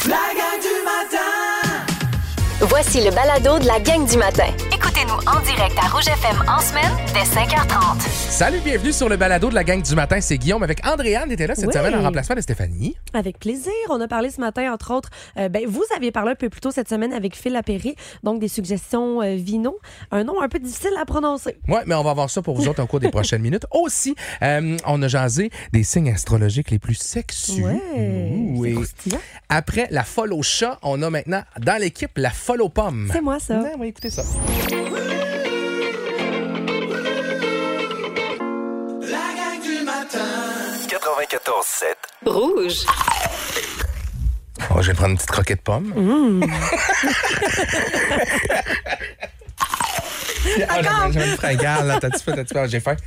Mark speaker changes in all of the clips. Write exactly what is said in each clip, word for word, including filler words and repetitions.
Speaker 1: La gang du matin!
Speaker 2: Voici le balado de la gang du matin.
Speaker 3: Écoutez-nous en direct à Rouge F M en semaine dès cinq heures trente.
Speaker 4: Salut, bienvenue sur le balado de la gang du matin. C'est Guillaume avec Andréane était là cette
Speaker 5: Oui.
Speaker 4: semaine en remplacement de Stéphanie.
Speaker 5: Avec plaisir. On a parlé ce matin, entre autres, euh, ben, vous aviez parlé un peu plus tôt cette semaine avec Phil Lapéry, donc des suggestions euh, vino. Un nom un peu difficile à prononcer.
Speaker 4: Ouais, mais on va voir ça pour vous autres au cours des prochaines minutes. Aussi, euh, on a jasé des signes astrologiques les plus sexueux.
Speaker 5: Ouais,
Speaker 4: Ouh,
Speaker 5: c'est
Speaker 4: et
Speaker 5: croustillant.
Speaker 4: après la folle au chat, on a maintenant dans l'équipe la folle aux pommes.
Speaker 5: C'est moi, ça.
Speaker 4: Ouais, on va écouter ça.
Speaker 1: La gang du matin!
Speaker 6: quatre-vingt-quatorze sept.
Speaker 3: Rouge.
Speaker 4: Oh, je vais prendre une petite croquette de pomme.
Speaker 5: Mmh.
Speaker 4: Ah, j'avais- j'avais une fringale, là. T'as-tu fait, t'as-tu fait? J'ai faim.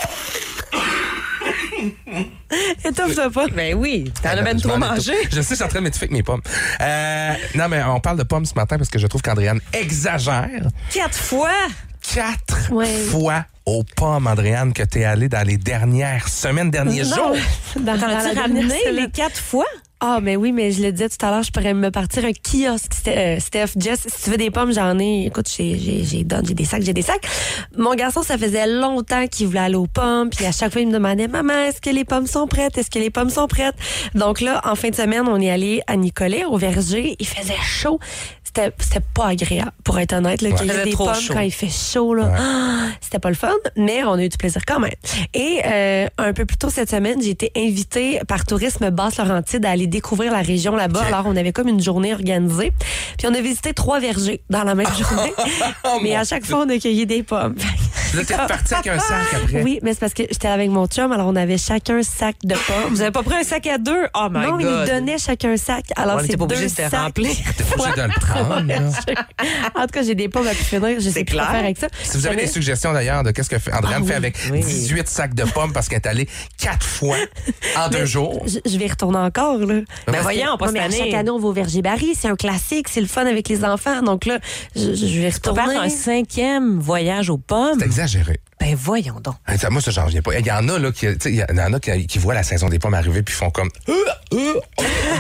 Speaker 5: Étouffe-toi pas.
Speaker 7: Ben oui, t'en as même
Speaker 4: Je
Speaker 7: trop
Speaker 4: m'en ai
Speaker 7: mangé.
Speaker 4: tout- Je sais, je suis en train de m'étouffer avec mes pommes. Euh, non, mais on parle de pommes ce matin parce que je trouve qu'Andréane exagère.
Speaker 7: Quatre fois.
Speaker 4: Quatre
Speaker 5: Ouais.
Speaker 4: fois aux pommes, Andréane, que t'es allée dans les dernières semaines, derniers
Speaker 5: Non.
Speaker 4: jours.
Speaker 5: Dans,
Speaker 7: T'en
Speaker 5: dans la
Speaker 7: as-tu
Speaker 5: dernière
Speaker 7: ramené
Speaker 5: semaine.
Speaker 7: les quatre fois?
Speaker 5: Ah, mais oui, mais je le disais tout à l'heure, je pourrais me partir un kiosque. C'était, euh, Steph, Jess, si tu veux des pommes, j'en ai. Écoute, j'ai, j'ai, j'ai, donne, j'ai des sacs, j'ai des sacs. Mon garçon, ça faisait longtemps qu'il voulait aller aux pommes. Puis à chaque fois, il me demandait, maman, est-ce que les pommes sont prêtes? Est-ce que les pommes sont prêtes? Donc là, en fin de semaine, on est allé à Nicolet, au verger. Il faisait chaud. C'était, c'était pas agréable, pour être honnête. Là,
Speaker 4: Ouais.
Speaker 5: cueillir
Speaker 7: Il faisait
Speaker 5: des
Speaker 7: trop
Speaker 5: pommes
Speaker 7: chaud.
Speaker 5: quand il fait chaud, là.
Speaker 4: Ouais.
Speaker 5: Ah, c'était pas le fun, mais on a eu du plaisir quand même. Et euh, un peu plus tôt cette semaine, j'ai été invitée par Tourisme Basse-Laurentide à aller découvrir la région là-bas.
Speaker 4: Ok.
Speaker 5: Alors, on avait comme une journée organisée. Puis on a visité trois vergers dans la même journée.
Speaker 4: Oh,
Speaker 5: mais
Speaker 4: mon
Speaker 5: à chaque fois, on a cueilli des pommes.
Speaker 4: Vous êtes parti avec un sac après.
Speaker 5: Oui, mais c'est parce que j'étais avec mon chum, alors on avait chacun un sac de pommes.
Speaker 7: Vous avez pas pris un sac à deux? Oh my
Speaker 5: non,
Speaker 7: God.
Speaker 5: il nous donnait chacun un sac. Alors,
Speaker 7: On
Speaker 5: c'est
Speaker 7: était pas
Speaker 5: deux
Speaker 7: obligé de te
Speaker 5: sacs.
Speaker 7: remplir.
Speaker 4: T'es pas obligé de le prendre, là.
Speaker 5: En tout cas, j'ai des pommes à plus finir. Je sais
Speaker 7: C'est
Speaker 5: plus quoi
Speaker 7: clair.
Speaker 5: faire avec ça.
Speaker 4: Si vous avez
Speaker 5: Jamais-
Speaker 4: des suggestions d'ailleurs de qu'est-ce que fait- Andréane
Speaker 5: Ah oui,
Speaker 4: fait avec
Speaker 7: oui.
Speaker 4: dix-huit sacs de pommes parce qu'elle est allée quatre fois en deux jours.
Speaker 5: Je, je vais y retourner encore, là.
Speaker 7: Ben voyons, pas
Speaker 5: Non,
Speaker 7: cette
Speaker 5: mais à
Speaker 7: année.
Speaker 5: chaque année, on va au Verger Barry. C'est un classique. C'est le fun avec les enfants. Donc là, je, je vais
Speaker 7: Tu prépares
Speaker 5: retourner.
Speaker 7: un cinquième voyage aux pommes?
Speaker 4: C'est exagéré.
Speaker 7: Ben voyons donc.
Speaker 4: Hey, ça, moi, ça, j'en reviens pas. Il y en a, là, qui, tu sais, il y en a qui, qui voient la saison des pommes arriver puis font comme. Euh, euh, oh,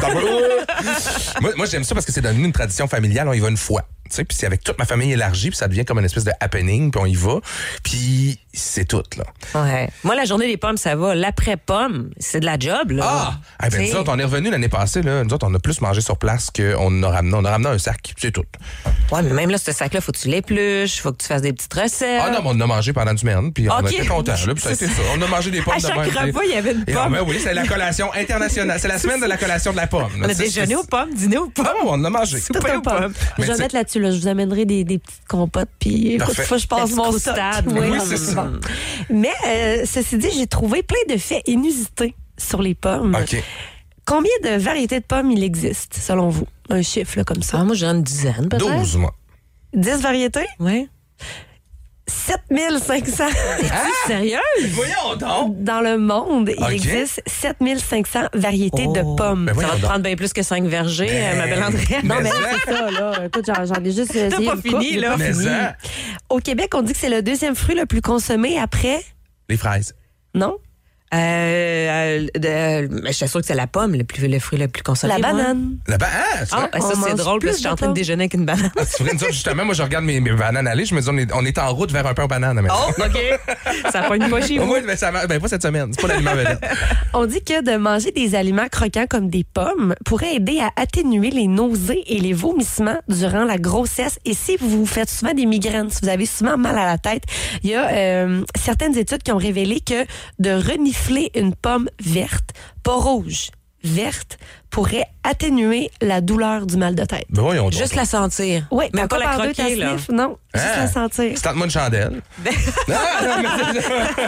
Speaker 4: moi, moi, j'aime ça parce que c'est devenu une tradition familiale. On y va une fois. Tu sais, puis c'est avec toute ma famille élargie, puis ça devient comme une espèce de happening, puis on y va. Puis c'est tout, là.
Speaker 7: Ouais. Moi, la journée des pommes, ça va. L'après-pomme, c'est de la job, là.
Speaker 4: Ah! Eh ben,
Speaker 7: T'sais.
Speaker 4: nous autres, on est revenu l'année passée, là. Nous autres, on a plus mangé sur place qu'on a ramené. On a ramené un sac, c'est tout.
Speaker 7: Ouais, mais même là, ce sac-là, faut que tu l'épluches, faut que tu fasses des petites recettes.
Speaker 4: Ah non, mais on en a mangé pendant une semaine, puis on
Speaker 7: Ok.
Speaker 4: était contents, là. Puis ça a été ça. On a mangé des pommes
Speaker 7: À
Speaker 4: de
Speaker 7: chaque
Speaker 4: même,
Speaker 7: repas,
Speaker 4: puis-
Speaker 7: il y avait une
Speaker 4: Et, ah,
Speaker 7: pomme.
Speaker 4: ben oui, c'est la collation internationale. C'est la semaine de la collation de la pomme.
Speaker 7: On a déjeuné aux pommes, dîner aux pommes.
Speaker 4: Ah, on en a mangé.
Speaker 7: Souper
Speaker 5: Tout un
Speaker 7: aux
Speaker 5: pomme.
Speaker 7: pommes.
Speaker 5: Je
Speaker 4: Mais
Speaker 5: vais
Speaker 4: tu sais-
Speaker 5: mettre là-dessus, là. Je vous amènerai des, des petites compotes, puis écoute,
Speaker 4: Parfait.
Speaker 5: faut que je passe
Speaker 7: Des
Speaker 5: mon
Speaker 7: petites
Speaker 5: stock.
Speaker 7: croustades.
Speaker 4: Oui, c'est ça.
Speaker 5: Bon. Mais euh, ceci dit, j'ai trouvé plein de faits inusités sur les pommes.
Speaker 4: OK.
Speaker 5: Combien de variétés de pommes il existe, selon vous? Un chiffre là, comme ça.
Speaker 7: Ah, moi, j'ai une dizaine, peut-être.
Speaker 4: douze, moi.
Speaker 5: dix variétés?
Speaker 7: Ouais.
Speaker 5: sept mille cinq cents.
Speaker 7: Es-tu sérieuse?
Speaker 4: Voyons donc!
Speaker 5: Dans le monde, il
Speaker 4: OK.
Speaker 5: existe sept mille cinq cents variétés de pommes.
Speaker 4: Ben
Speaker 7: Ça
Speaker 4: voyons
Speaker 7: va te
Speaker 4: donc.
Speaker 7: prendre bien plus que cinq vergers,
Speaker 4: Ben,
Speaker 7: euh, ma belle Andréane.
Speaker 5: Non, mais
Speaker 4: Mais
Speaker 5: là, c'est ça, là. Écoute, j'en, j'en ai juste essayé
Speaker 7: pas
Speaker 5: une
Speaker 7: fini,
Speaker 5: couple, j'ai
Speaker 7: là.
Speaker 5: pas
Speaker 4: Mais
Speaker 5: fini.
Speaker 4: ça.
Speaker 5: Au Québec, on dit que c'est le deuxième fruit le plus consommé après...
Speaker 4: Les fraises.
Speaker 5: Non?
Speaker 7: Euh, euh, de- mais je suis sûre que c'est la pomme, le, plus, le fruit le plus consommé.
Speaker 5: La
Speaker 7: moi.
Speaker 5: banane.
Speaker 4: La ba- ah, c'est
Speaker 7: Ah,
Speaker 4: vrai?
Speaker 7: ben ça,
Speaker 5: On
Speaker 7: c'est
Speaker 5: mange
Speaker 7: drôle,
Speaker 5: plus
Speaker 7: parce que je suis
Speaker 5: de
Speaker 7: en train de
Speaker 5: pommes.
Speaker 7: déjeuner avec une banane.
Speaker 4: Ah, c'est vrai, nous autres, justement, moi, je regarde mes, mes bananes aller, je me dis, on est, on est en route vers un pain aux bananes. maintenant.
Speaker 7: Oh, OK. Ça pogne pas chez
Speaker 4: Au
Speaker 7: vous.
Speaker 4: moins, ben, ça va- ben, pas cette semaine. C'est pas l'aliment vedette.
Speaker 5: On dit que de manger des aliments croquants comme des pommes pourrait aider à atténuer les nausées et les vomissements durant la grossesse. Et si vous vous faites souvent des migraines, si vous avez souvent mal à la tête, il y a euh, certaines études qui ont révélé que de renifler une pomme verte, pas rouge, verte, pourrait atténuer la douleur du mal de tête.
Speaker 4: Ben, voyons donc.
Speaker 7: Juste la sentir.
Speaker 5: Oui,
Speaker 7: mais pas la
Speaker 5: par deux,
Speaker 7: croquer,
Speaker 5: ta
Speaker 7: là.
Speaker 5: sniff, non, juste
Speaker 4: Ah.
Speaker 5: la sentir.
Speaker 4: C'est tente-moi une chandelle. Non, non, mais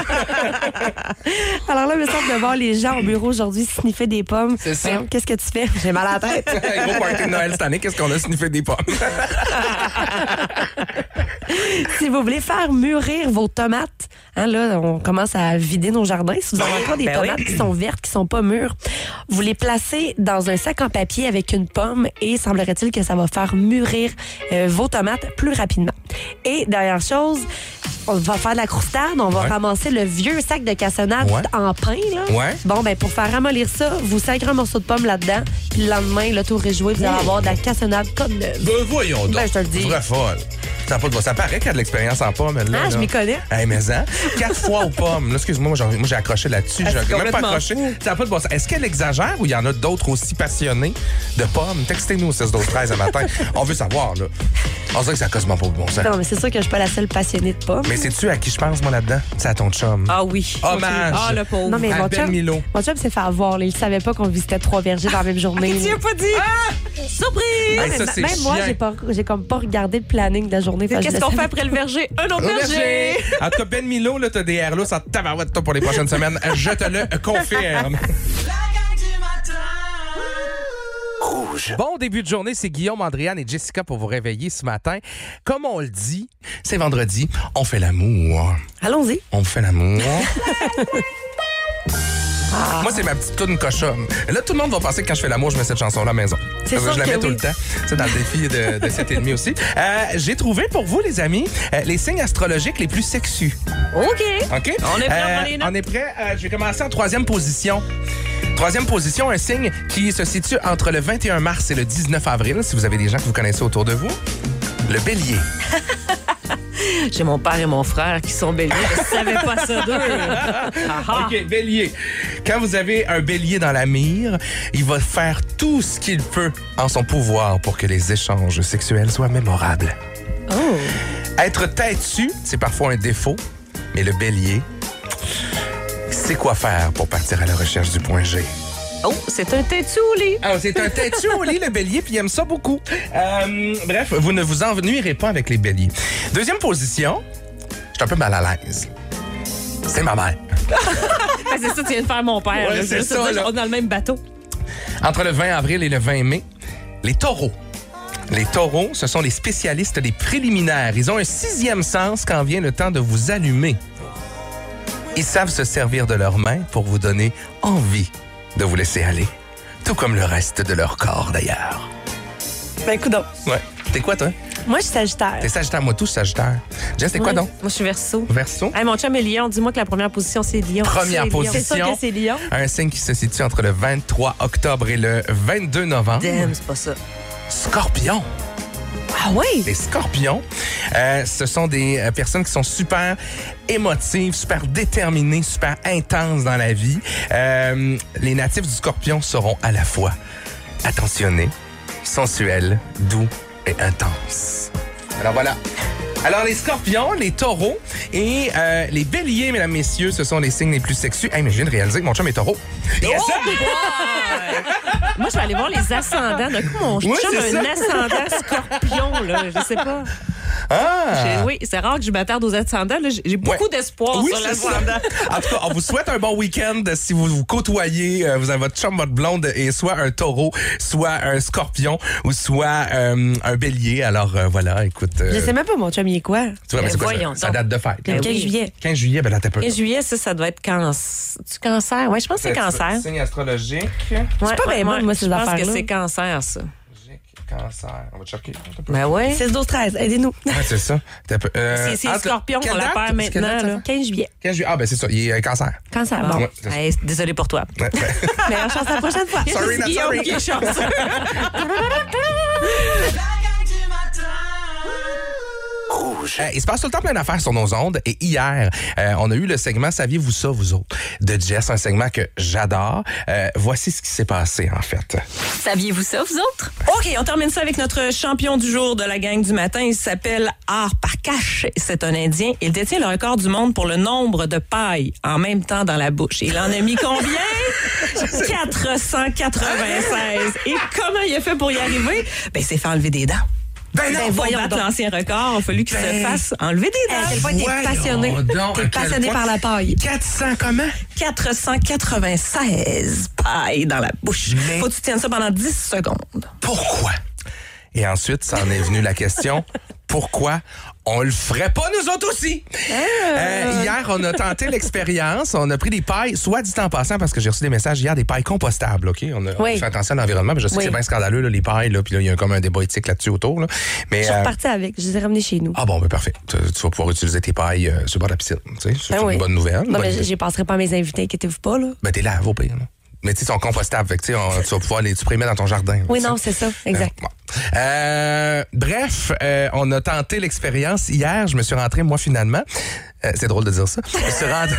Speaker 5: Alors là, il me semble de voir les gens au bureau aujourd'hui sniffer des pommes.
Speaker 4: C'est ça.
Speaker 5: Voyons, qu'est-ce que tu fais? J'ai mal à la tête.
Speaker 4: c'est- Gros party de Noël cette année, qu'est-ce qu'on a sniffé des pommes?
Speaker 5: Si vous voulez faire mûrir vos tomates, hein, là, on commence à vider nos jardins. Si vous avez encore des
Speaker 7: Ben
Speaker 5: tomates
Speaker 7: oui.
Speaker 5: qui sont vertes, qui sont pas mûres, vous les placez dans dans un sac en papier avec une pomme et semblerait-il que ça va faire mûrir euh, vos tomates plus rapidement. Et dernière chose, on va faire de la croustade, on va
Speaker 4: Ouais.
Speaker 5: ramasser le vieux sac de cassonade
Speaker 4: Ouais.
Speaker 5: en pain. Là.
Speaker 4: Ouais.
Speaker 5: Bon, ben pour faire ramollir ça, vous sacrez un morceau de pomme là-dedans, puis le lendemain, le tour est joué, vous allez avoir de la cassonade comme neuve.
Speaker 4: Ben voyons donc.
Speaker 5: Ben, je te le dis.
Speaker 4: Vraie folle. Ça, a pas de... ça paraît qu'il y a de l'expérience en pommes. Là,
Speaker 5: Ah,
Speaker 4: là.
Speaker 5: je m'y connais.
Speaker 4: Hey, mais hein? Quatre fois aux pommes. Là, excuse-moi, moi, j'ai, moi, j'ai accroché là-dessus.
Speaker 7: Ah,
Speaker 4: j'ai
Speaker 7: c'est
Speaker 4: même pas
Speaker 7: complètement
Speaker 4: accroché.
Speaker 7: fou.
Speaker 4: Ça n'a pas de bon sens. Est-ce qu'elle exagère ou il y en a d'autres aussi passionnés de pommes? Textez-nous au six douze treize ce matin. On veut savoir, là. On dirait que ça cause pas de bon sens.
Speaker 5: Non, mais c'est sûr que je suis pas la seule passionnée de pommes.
Speaker 4: Mais sais-tu à qui je pense, moi, là-dedans? C'est à ton chum.
Speaker 7: Ah oui.
Speaker 4: Hommage.
Speaker 7: Ah, le pauvre.
Speaker 5: Non, mais
Speaker 4: à
Speaker 5: mon
Speaker 4: Ben
Speaker 5: chum,
Speaker 4: Milo.
Speaker 5: mon chum s'est fait avoir. Là. Il savait pas qu'on visitait trois vergers dans la même journée.
Speaker 7: Tu as pas dit? Surprise!
Speaker 4: Hey, ça,
Speaker 5: Mais
Speaker 4: c'est
Speaker 5: même moi,
Speaker 4: chiant.
Speaker 5: j'ai pas, j'ai comme pas regardé le planning de la journée. Fait que je
Speaker 7: Qu'est-ce
Speaker 5: le
Speaker 7: qu'on fait
Speaker 5: savais
Speaker 7: après le verger? Un autre
Speaker 4: Au
Speaker 7: verger!
Speaker 4: verger. En tout cas, Ben Milo, là, t'as des airs là, ça tabarouette toi pour les prochaines semaines. Je te le confirme.
Speaker 1: La gang du matin.
Speaker 6: Rouge.
Speaker 4: Bon début de journée, c'est Guillaume, Andréane et Jessica pour vous réveiller ce matin. Comme on le dit, c'est vendredi, on fait l'amour.
Speaker 5: Allons-y.
Speaker 4: On fait l'amour. Moi, c'est ma petite toune cochonne. Là, tout le monde va penser que quand je fais l'amour, je mets cette chanson-là à la maison.
Speaker 5: C'est
Speaker 4: Euh,
Speaker 5: sûr
Speaker 4: je la
Speaker 5: que
Speaker 4: mets tout
Speaker 5: oui.
Speaker 4: le temps. C'est dans le défi de, de sept et demi aussi. Euh, J'ai trouvé pour vous, les amis, euh, les signes astrologiques les plus sexus.
Speaker 7: OK.
Speaker 4: OK?
Speaker 7: On est prêt,
Speaker 4: Euh,
Speaker 7: on prend les notes.
Speaker 4: on est prêt. Euh, je vais commencer en troisième position. Troisième position, un signe qui se situe entre le vingt et un mars et le dix-neuf avril, si vous avez des gens que vous connaissez autour de vous. Le bélier.
Speaker 7: J'ai mon père et mon frère qui sont béliers. Je savais pas ça d'eux. Ah, ah.
Speaker 4: OK, bélier. Quand vous avez un bélier dans la mire, il va faire tout ce qu'il peut en son pouvoir pour que les échanges sexuels soient mémorables.
Speaker 7: Oh.
Speaker 4: Être têtu, c'est parfois un défaut, mais le bélier sait quoi faire pour partir à la recherche du point G.
Speaker 7: Oh, c'est un têtu au lit.
Speaker 4: Ah, c'est un têtu au lit, le bélier, puis il aime ça beaucoup. Euh, bref, vous ne vous ennuierez pas avec les béliers. Deuxième position, je suis un peu mal à l'aise. C'est ma mère.
Speaker 7: Ah, c'est ça, tu viens de faire mon père.
Speaker 4: Ouais,
Speaker 7: là.
Speaker 4: c'est
Speaker 7: Juste
Speaker 4: ça,
Speaker 7: dire,
Speaker 4: là.
Speaker 7: On est dans le même bateau.
Speaker 4: Entre le vingt avril et le vingt mai, les taureaux. Les taureaux, ce sont les spécialistes des préliminaires. Ils ont un sixième sens quand vient le temps de vous allumer. Ils savent se servir de leurs mains pour vous donner envie de vous laisser aller. Tout comme le reste de leur corps, d'ailleurs.
Speaker 5: Ben, coudonc.
Speaker 4: Ouais. T'es quoi, toi?
Speaker 5: Moi, je suis Sagittaire.
Speaker 4: T'es Sagittaire, moi, tous Sagittaire. Jess, t'es quoi
Speaker 7: Ouais.
Speaker 4: donc?
Speaker 7: Moi, je suis verso.
Speaker 4: Verseau?
Speaker 7: Hey, mon chum est lion. Dis-moi que la première position, c'est lion.
Speaker 4: Première
Speaker 7: C'est lion.
Speaker 4: position.
Speaker 5: C'est sûr que c'est Lion.
Speaker 4: Un signe qui se situe entre le vingt-trois octobre et le vingt-deux novembre.
Speaker 7: Damn, c'est pas ça.
Speaker 4: Scorpion.
Speaker 5: Ah oui?
Speaker 4: Les scorpions, euh, ce sont des euh, personnes qui sont super émotives, super déterminées, super intenses dans la vie. Euh, les natifs du scorpion seront à la fois attentionnés, sensuels, doux et intenses. Alors voilà. Alors les scorpions, les taureaux et euh, les béliers, mesdames, messieurs, ce sont les signes les plus sexueux. Hey, mais je viens de réaliser que mon chum est taureau. Yes, sir!
Speaker 7: Moi, je vais aller voir les ascendants. D'un coup, mon
Speaker 4: Oui,
Speaker 7: chum
Speaker 4: c'est
Speaker 7: a un
Speaker 4: ça.
Speaker 7: ascendant scorpion, là. Je sais pas.
Speaker 4: Ah!
Speaker 7: J'ai- Oui, c'est rare que je m'attarde aux ascendants. là. J'ai j'ai beaucoup
Speaker 4: Ouais.
Speaker 7: d'espoir
Speaker 4: Oui,
Speaker 7: sur
Speaker 4: c'est ça.
Speaker 7: l'ascendant.
Speaker 4: En tout cas, on vous souhaite un bon week-end si vous vous côtoyez. euh, vous avez votre chum, votre blonde et soit un taureau, soit un scorpion ou soit euh, un bélier. Alors euh, voilà, écoute. euh,
Speaker 5: Je sais même pas, mon chum, il est quoi?
Speaker 4: tu vois, mais c'est quoi,
Speaker 7: voyons
Speaker 4: ça, ça
Speaker 7: donc.
Speaker 4: date de fête.
Speaker 5: Le
Speaker 4: là.
Speaker 5: quinze
Speaker 7: oui.
Speaker 5: juillet.
Speaker 4: quinze juillet, ben là, t'as peu.
Speaker 7: quinze juillet, ça, ça doit être cancer. Tu cancer? Oui, je pense que c'est cancer.
Speaker 4: Signe astrologique.
Speaker 7: Ouais,
Speaker 5: pas
Speaker 7: ouais,
Speaker 5: bien bon,
Speaker 7: ouais.
Speaker 5: moi, ces
Speaker 7: Je pense que
Speaker 5: affaires-là.
Speaker 7: c'est cancer, ça.
Speaker 4: Cancer. On va checker.
Speaker 7: Ben oui.
Speaker 5: six douze treize, aidez-nous.
Speaker 4: Ouais, c'est ça. T'as peu- euh,
Speaker 7: C'est- c'est
Speaker 4: entre-
Speaker 7: Scorpion
Speaker 4: quelle
Speaker 7: qu'on la
Speaker 4: date?
Speaker 7: perd
Speaker 4: C'est quelle
Speaker 7: maintenant,
Speaker 4: date, ça
Speaker 7: là.
Speaker 4: fait?
Speaker 5: quinze juillet.
Speaker 4: quinze juillet. Ah, ben c'est ça. Il est euh, cancer.
Speaker 5: Cancer,
Speaker 7: Bon.
Speaker 5: bon.
Speaker 4: Ouais, c'est ça.
Speaker 7: Hey, désolé pour toi.
Speaker 4: Ouais, ouais.
Speaker 5: Meilleure chance la prochaine fois.
Speaker 4: Sorry, not
Speaker 7: Guillaume
Speaker 4: sorry.
Speaker 7: qui est chanceux.
Speaker 1: La gang du matin.
Speaker 6: Rouge.
Speaker 4: Euh, il se passe tout le temps plein d'affaires sur nos ondes. Et hier, euh, on a eu le segment Saviez-vous ça, vous autres? De Jess, un segment que j'adore. Euh, voici ce qui s'est passé, en fait.
Speaker 3: Saviez-vous ça, vous autres?
Speaker 7: OK, on termine ça avec notre champion du jour de la gang du matin. Il s'appelle Art Prakash. C'est un Indien. Il détient le record du monde pour le nombre de pailles en même temps dans la bouche. Il en a mis combien? quatre cent quatre-vingt-seize. Et comment il a fait pour y arriver? Ben, il s'est fait enlever des dents.
Speaker 4: Ben non,
Speaker 7: Ben, pour
Speaker 5: voyons
Speaker 7: battre
Speaker 5: donc.
Speaker 7: l'ancien record, il a fallu qu'il
Speaker 4: Ben.
Speaker 7: se fasse enlever des
Speaker 5: À
Speaker 7: dents.
Speaker 5: quel point t'es
Speaker 4: Voyons
Speaker 5: passionné.
Speaker 4: donc,
Speaker 5: T'es
Speaker 4: à quel
Speaker 5: passionné
Speaker 4: point-
Speaker 5: par la paille.
Speaker 4: quatre cents comment?
Speaker 7: quatre cent quatre-vingt-seize pailles dans la bouche.
Speaker 4: Mais-
Speaker 7: Faut que tu tiennes ça pendant dix secondes.
Speaker 4: Pourquoi? Et ensuite, ça en est venu la question, Pourquoi on le ferait pas nous autres aussi? Euh, hier, on a tenté l'expérience. On a pris des pailles, soit dit en passant, parce que j'ai reçu des messages hier, des pailles compostables, OK? On a, on a
Speaker 5: Oui.
Speaker 4: fait attention à l'environnement, mais je sais
Speaker 5: Oui.
Speaker 4: que c'est bien scandaleux, là, les pailles, là, puis là, il y a comme un débat éthique là-dessus autour. Là. Mais,
Speaker 5: Je suis
Speaker 4: euh,
Speaker 5: repartie avec. Je les ai ramenés chez nous.
Speaker 4: ah bon, ben parfait. Tu, tu vas pouvoir utiliser tes pailles euh, sur le bord de la piscine. Tu sais, c'est
Speaker 5: Ben
Speaker 4: une
Speaker 5: oui.
Speaker 4: bonne nouvelle.
Speaker 5: Non,
Speaker 4: bonne
Speaker 5: mais
Speaker 4: idée.
Speaker 5: je les passerai pas à mes invités, inquiétez-vous pas, là.
Speaker 4: Ben, t'es là, au pire. Là. Mais tu sais, ils sont compostables. Fait que, tu sais, on- tu vas pouvoir les, tu pourrais les mettre dans ton jardin.
Speaker 5: Oui,
Speaker 4: tu sais.
Speaker 5: non, c'est ça. Exact.
Speaker 4: Euh, bon. Euh, bref, euh, on a tenté l'expérience. Hier, je me suis rentré, moi, finalement. Euh, c'est drôle de dire ça. Je me suis rentré.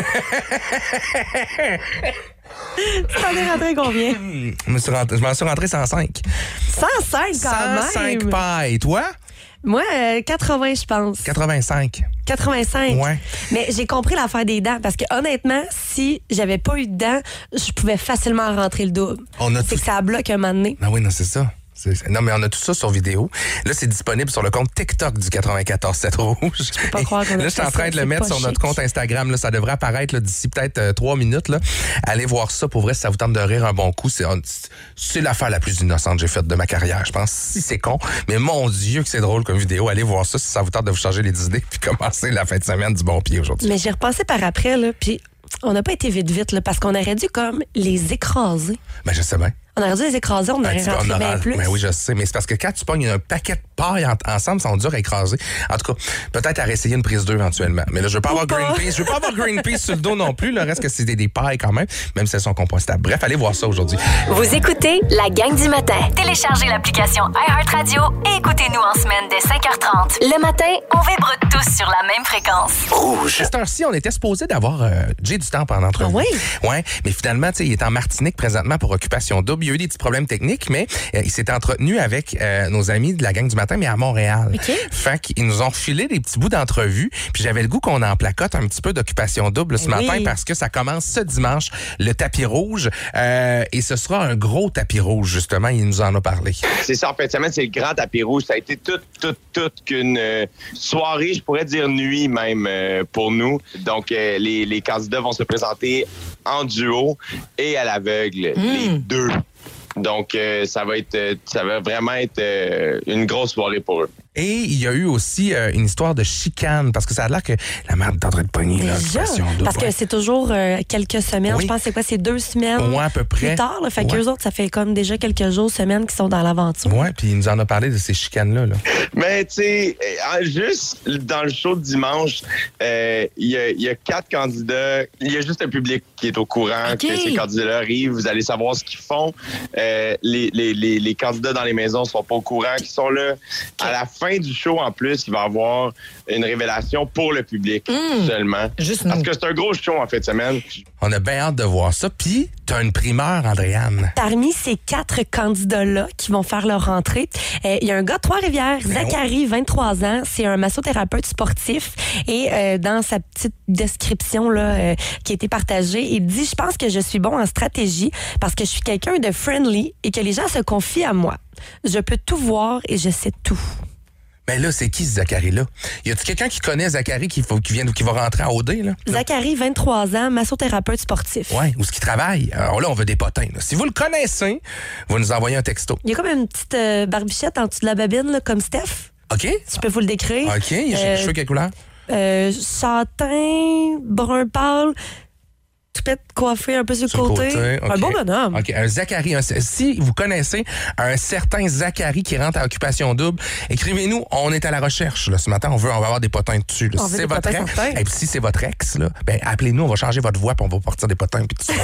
Speaker 5: Tu t'en es rentré combien?
Speaker 4: je me suis rentré- je m'en suis rentré cent cinq.
Speaker 5: cent cinq quand
Speaker 4: cent cinq
Speaker 5: même.
Speaker 4: pailles. Toi?
Speaker 5: Moi, euh, quatre-vingts, je pense.
Speaker 4: quatre-vingt-cinq.
Speaker 5: quatre-vingt-cinq.
Speaker 4: Ouais.
Speaker 5: Mais j'ai compris l'affaire des dents parce que honnêtement, si j'avais pas eu de dents, je pouvais facilement rentrer le double.
Speaker 4: On a
Speaker 5: C'est
Speaker 4: tout-
Speaker 5: que ça bloque un moment donné.
Speaker 4: Ah oui, non, c'est ça. C'est- c'est- Non, mais on a tout ça sur vidéo. Là, c'est disponible sur le compte TikTok du quatre-vingt-quatorze sept Rouge. Je
Speaker 5: pas croire qu'on a
Speaker 4: Là, je suis
Speaker 5: fait
Speaker 4: en train
Speaker 5: ça,
Speaker 4: de le
Speaker 5: c'est
Speaker 4: mettre
Speaker 5: pas
Speaker 4: sur notre
Speaker 5: chic.
Speaker 4: compte Instagram. Là, ça devrait apparaître là, d'ici peut-être euh, trois minutes. Là. Allez voir ça. Pour vrai, si ça vous tente de rire un bon coup, c'est, c'est l'affaire la plus innocente que j'ai faite de ma carrière. Je pense si c'est con. Mais mon Dieu que c'est drôle comme vidéo. Allez voir ça si ça vous tente de vous changer les idées puis commencer la fin de semaine du bon pied aujourd'hui.
Speaker 5: Mais j'ai repensé par après, là, puis on n'a pas été vite vite, là, parce qu'on aurait dû comme les écraser.
Speaker 4: Ben, je sais bien.
Speaker 5: On aurait dû les écraser, on
Speaker 4: Un
Speaker 5: aurait
Speaker 4: petit peu,
Speaker 5: rentré
Speaker 4: on
Speaker 5: bien
Speaker 4: aura-
Speaker 5: plus.
Speaker 4: Ben oui, je sais, mais c'est parce que quand tu pognes un paquet de pailles en- ensemble, ça sont dur à écraser. En tout cas, peut-être à réessayer une prise deux éventuellement. Mais là, je veux pas avoir
Speaker 5: pas.
Speaker 4: Greenpeace. Je veux pas avoir Greenpeace sur le dos non plus. Le reste que c'est des, des pailles quand même, même si elles sont compostables. Bref, allez voir ça aujourd'hui.
Speaker 2: Vous écoutez la gang du matin.
Speaker 3: Téléchargez l'application iHeartRadio et écoutez-nous en semaine dès cinq heures trente.
Speaker 2: Le matin,
Speaker 3: On vibre tous sur la même fréquence.
Speaker 6: Rouge.
Speaker 4: À cette heure-ci, on était supposé d'avoir euh, Jay du temps pendant entrevue.
Speaker 5: Ah oui?
Speaker 4: Ouais, mais finalement, tu sais, il est en Martinique présentement pour occupation double. Il y a eu des petits problèmes techniques, mais euh, il s'est entretenu avec euh, nos amis de la gang du matin, mais à Montréal.
Speaker 5: OK.
Speaker 4: Fait qu'ils nous ont filé des petits bouts d'entrevue. Puis j'avais le goût qu'on en placote un petit peu d'occupation double ce
Speaker 5: Oui.
Speaker 4: matin parce que ça commence ce dimanche, le tapis rouge. Euh, et ce sera un gros tapis rouge, justement. Il nous en a parlé.
Speaker 8: C'est ça, en fin de semaine, c'est le grand tapis rouge. Ça a été toute, toute, toute qu'une euh, soirée, je pourrais dire nuit même euh, pour nous. Donc, euh, les, les candidats vont se présenter en duo et à l'aveugle, les deux. Donc, euh, ça va être, euh, ça va vraiment être euh, une grosse soirée pour eux.
Speaker 4: Et il y a eu aussi euh, une histoire de chicane parce que ça a l'air que la merde est en train de pogner là,
Speaker 5: Déjà,
Speaker 4: occupation double.
Speaker 5: parce que
Speaker 4: Ouais.
Speaker 5: c'est toujours euh, quelques semaines.
Speaker 4: Oui.
Speaker 5: Je pense que c'est quoi, c'est deux semaines
Speaker 4: Ouais, à peu près.
Speaker 5: plus tard. Là, fait
Speaker 4: Ouais.
Speaker 5: qu'eux autres, ça fait comme déjà quelques jours, semaines qu'ils sont dans l'aventure.
Speaker 4: Ouais, puis il nous en a parlé de ces chicanes-là. Là.
Speaker 8: Mais, tu sais, euh, juste dans le show de dimanche, euh, il y, a, il y a quatre candidats. Il y a juste un public qui est au courant
Speaker 5: OK.
Speaker 8: que ces candidats-là arrivent. Vous allez savoir ce qu'ils font. Euh, les, les, les, les candidats dans les maisons sont pas au courant qu'ils sont là. À la fin du show, en plus, il va y avoir une révélation pour le public seulement.
Speaker 7: Juste
Speaker 8: Parce
Speaker 7: nous.
Speaker 8: que c'est un gros show en fin de semaine.
Speaker 4: On a bien hâte de voir ça. Puis, t'as une primeur, Andréane.
Speaker 5: Parmi ces quatre candidats-là qui vont faire leur rentrée, euh, il y a un gars de Trois-Rivières,
Speaker 4: Ben
Speaker 5: Zachary, vingt-trois ans. C'est un massothérapeute sportif. Et euh, dans sa petite description là, euh, qui a été partagée, il dit « Je pense que je suis bon en stratégie parce que je suis quelqu'un de friendly et que les gens se confient à moi. Je peux tout voir et je sais tout. »
Speaker 4: Mais là, c'est qui ce Zachary-là? Y a-tu quelqu'un qui connaît Zachary qui, faut, qui, vient, qui va rentrer à O D? Là?
Speaker 5: Zachary, vingt-trois ans, massothérapeute sportif.
Speaker 4: Ouais, où est-ce qu'il travaille? Alors là, on veut des potins. Là. Si vous le connaissez, vous nous envoyez un texto.
Speaker 5: Il y a comme une petite euh, barbichette en dessous de la babine, là, comme Steph.
Speaker 4: OK?
Speaker 5: Je peux vous le décrire.
Speaker 4: OK. Il y a
Speaker 5: Euh,
Speaker 4: cheveux quelle couleur?
Speaker 5: Euh, châtain, brun pâle, tout peut coiffé un peu sur le
Speaker 4: Sur le
Speaker 5: côté.
Speaker 4: côté,
Speaker 5: Un
Speaker 4: OK.
Speaker 5: beau bonhomme.
Speaker 4: OK, un Zachary. Un- si vous connaissez un certain Zachary qui rentre à occupation double, écrivez-nous. On est à la recherche. Là, ce matin, on veut, on va avoir des potins dessus. Là.
Speaker 5: On
Speaker 4: Si
Speaker 5: veut
Speaker 4: c'est
Speaker 5: des
Speaker 4: votre
Speaker 5: potins
Speaker 4: ex,
Speaker 5: certains.
Speaker 4: et puis si c'est votre ex, là, ben, appelez-nous. On va changer votre voix puis on va partir des potins. Puis tout ça.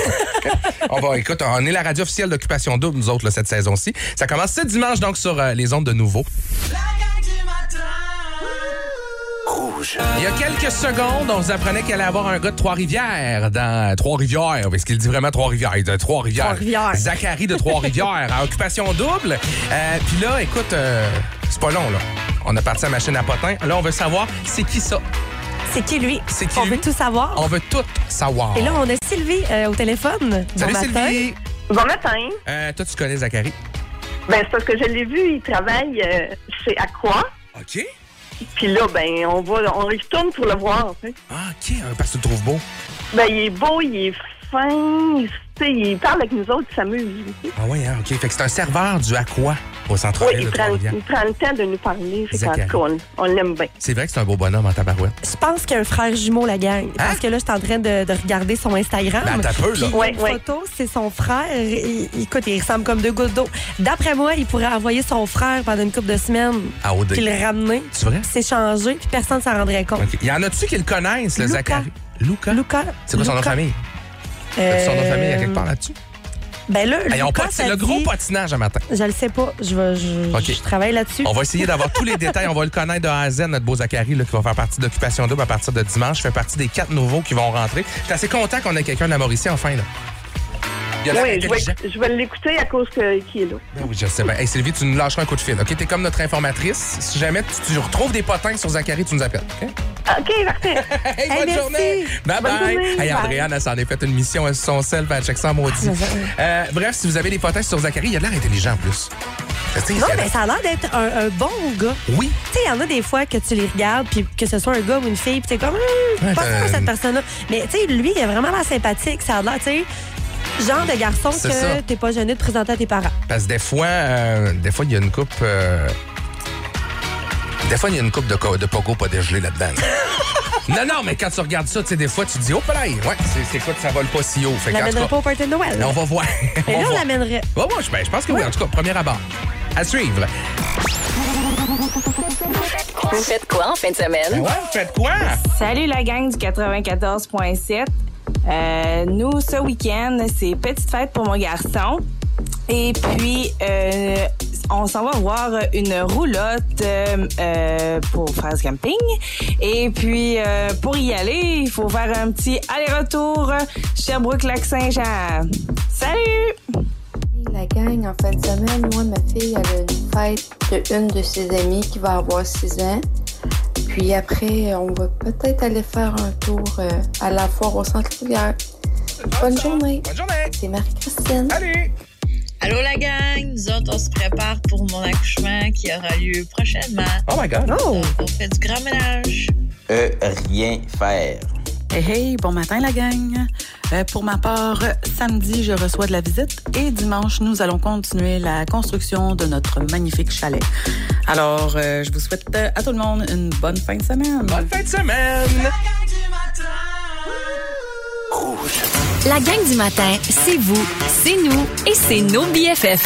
Speaker 4: on va, écoute, on est la radio officielle d'occupation double, nous autres, là, cette saison-ci. Ça commence ce dimanche, donc, sur euh, les ondes de Nouveau.
Speaker 1: La gang du matin.
Speaker 6: Rouge.
Speaker 4: Il y a quelques secondes, on vous apprenait qu'il allait y avoir un gars de Trois-Rivières dans Trois-Rivières, parce qu'il dit vraiment Trois-Rivières, de Trois-Rivières.
Speaker 5: Trois-Rivières.
Speaker 4: Zachary de Trois-Rivières, à occupation double. Euh, Puis là, écoute, euh, c'est pas long, là. On a parti à machine à potins. Là, on veut savoir, c'est qui ça?
Speaker 5: C'est qui lui?
Speaker 4: C'est qui
Speaker 5: On
Speaker 4: lui?
Speaker 5: veut tout savoir.
Speaker 4: On veut tout savoir.
Speaker 5: Et là, on a Sylvie euh, au téléphone.
Speaker 4: Salut
Speaker 5: Bon matin.
Speaker 4: Sylvie!
Speaker 9: Bon matin.
Speaker 4: Euh, toi, tu connais Zachary?
Speaker 9: Ben, c'est parce que je l'ai vu, il travaille euh, chez Aqua.
Speaker 4: OK.
Speaker 9: Puis là, ben, on va, on y retourne pour le voir. Tu sais.
Speaker 4: Ah, OK, euh, parce que tu le trouves beau.
Speaker 9: Ben, il est beau, il est fin, tu sais, il parle avec nous autres, il s'amuse. tu sais.
Speaker 4: Ah oui, hein, OK. Fait que c'est un serveur du Aqua. Au centre-ville
Speaker 9: Oui, il
Speaker 4: de
Speaker 9: prend,
Speaker 4: Trois-Rivières.
Speaker 9: il prend le temps de nous parler. Fait qu'en
Speaker 4: Zachary.
Speaker 9: tout cas, on, on l'aime bien.
Speaker 4: C'est vrai que c'est un beau bonhomme en tabarouette.
Speaker 5: Je pense qu'il y a un frère jumeau, la gang. Parce que là, je suis en train de, de regarder son Instagram.
Speaker 4: Ben, t'as peu, là.
Speaker 5: Puis,
Speaker 9: Ouais,
Speaker 5: une
Speaker 9: ouais.
Speaker 5: photo, c'est son frère. Il, il- écoute, il ressemble comme deux gouttes d'eau. D'après moi, il pourrait envoyer son frère pendant une couple de semaines.
Speaker 4: À O D.
Speaker 5: Puis le ramener.
Speaker 4: C'est vrai?
Speaker 5: S'échanger, puis personne ne s'en rendrait compte.
Speaker 4: OK. Y en a-tu qui le connaissent, le
Speaker 5: Luca.
Speaker 4: Zachary? Luca?
Speaker 5: Luca.
Speaker 4: C'est quoi son nom de
Speaker 5: Luca.
Speaker 4: famille?
Speaker 5: Euh,
Speaker 4: Son nom de famille, il y a quelque part là-dessus?
Speaker 5: Ben là,
Speaker 4: Hey, on
Speaker 5: Luca,
Speaker 4: pot-
Speaker 5: ça
Speaker 4: c'est le gros
Speaker 5: dit-
Speaker 4: patinage à matin.
Speaker 5: Je le sais pas. Je, vais, je,
Speaker 4: OK.
Speaker 5: je travaille là-dessus.
Speaker 4: On va essayer d'avoir tous les détails. On va le connaître de A à Z, notre beau Zachary, là, qui va faire partie d'Occupation Double à partir de dimanche. Fait partie des quatre nouveaux qui vont rentrer. Je suis assez content qu'on ait quelqu'un de la Mauricie enfin, là. Il a l'air
Speaker 9: Oui, je
Speaker 4: intelligent.
Speaker 9: vais, je vais l'écouter à cause que, qu'il est là.
Speaker 4: Ben oui, je sais bien. Hey, Sylvie, tu nous lâcheras un coup de fil. OK? T'es comme notre informatrice. Si jamais tu, tu retrouves des potins sur Zachary, tu nous appelles. OK?
Speaker 9: OK, parfait.
Speaker 4: Hey,
Speaker 5: Hey,
Speaker 4: bonne
Speaker 5: merci.
Speaker 4: journée! Bye
Speaker 9: Bonne
Speaker 4: bye!
Speaker 9: journée.
Speaker 4: Hey,
Speaker 9: Bye.
Speaker 4: Andréane, elle s'en est fait une mission, elle sur son sel, elle check ça en maudit. Euh, bref, si vous avez des potins sur Zachary, il a de l'air intelligent en plus. Tu sais,
Speaker 5: Non,
Speaker 4: c'est-
Speaker 5: mais ça a l'air d'être un, un bon gars.
Speaker 4: Oui.
Speaker 5: Tu sais, il y en a des fois que tu les regardes, puis que ce soit un gars ou une fille, puis t'es comme, hum,
Speaker 4: Ouais,
Speaker 5: pas
Speaker 4: t'as-
Speaker 5: sûr cette personne-là. Mais tu sais, lui, il a vraiment l'air sympathique. Ça a l'air, tu sais, genre de garçon
Speaker 4: C'est ça.
Speaker 5: que t'es pas gêné de présenter à tes parents.
Speaker 4: Parce que des fois, euh, des fois, il y a une coupe. euh, Des fois, il y a une coupe de, co- de pogo pas dégelé là-dedans. non, non, mais quand tu regardes ça, tu sais, des fois, tu te dis, oh, là, ouais, c'est, c'est quoi, ça vole pas si haut. Fait
Speaker 5: On
Speaker 4: qu'en tout
Speaker 5: l'amènerait
Speaker 4: cas,
Speaker 5: pas au party de Noël.
Speaker 4: on va voir.
Speaker 5: Mais
Speaker 4: On
Speaker 5: là, on
Speaker 4: va-
Speaker 5: l'amènerait.
Speaker 4: Ouais, ouais, je, ben, je pense que oui. En tout cas, premier abord. À suivre.
Speaker 3: Vous faites quoi en fin de semaine?
Speaker 4: Ben ouais, faites quoi?
Speaker 10: Salut la gang du quatre-vingt-quatorze point sept. Euh, nous, ce week-end, c'est petite fête pour mon garçon. Et puis, euh, on s'en va voir une roulotte euh, euh, pour faire du camping. Et puis, euh, pour y aller, il faut faire un petit aller-retour Sherbrooke-Lac-Saint-Jean. Salut!
Speaker 11: La gang, en fin de semaine, moi, ma fille, elle a une fête de une de ses amies qui va avoir six ans. Puis après, on va peut-être aller faire un tour euh, à la foire au Centre-Rivière. Bonne journée.
Speaker 4: Bonne journée.
Speaker 11: C'est Marie-Christine.
Speaker 4: Salut.
Speaker 12: Allô la gang, nous autres on se prépare pour mon accouchement qui aura lieu prochainement.
Speaker 4: Oh my God.
Speaker 5: Oh!
Speaker 12: Donc, on fait du grand ménage.
Speaker 6: Euh, rien faire.
Speaker 13: Hey, hey, bon matin la gang. Euh, pour ma part, samedi, je reçois de la visite et dimanche, nous allons continuer la construction de notre magnifique chalet. Alors, euh, je vous souhaite euh, à tout le monde une bonne fin de semaine.
Speaker 4: Bonne fin de semaine.
Speaker 2: La gang du matin, c'est vous, c'est nous et c'est nos B F F.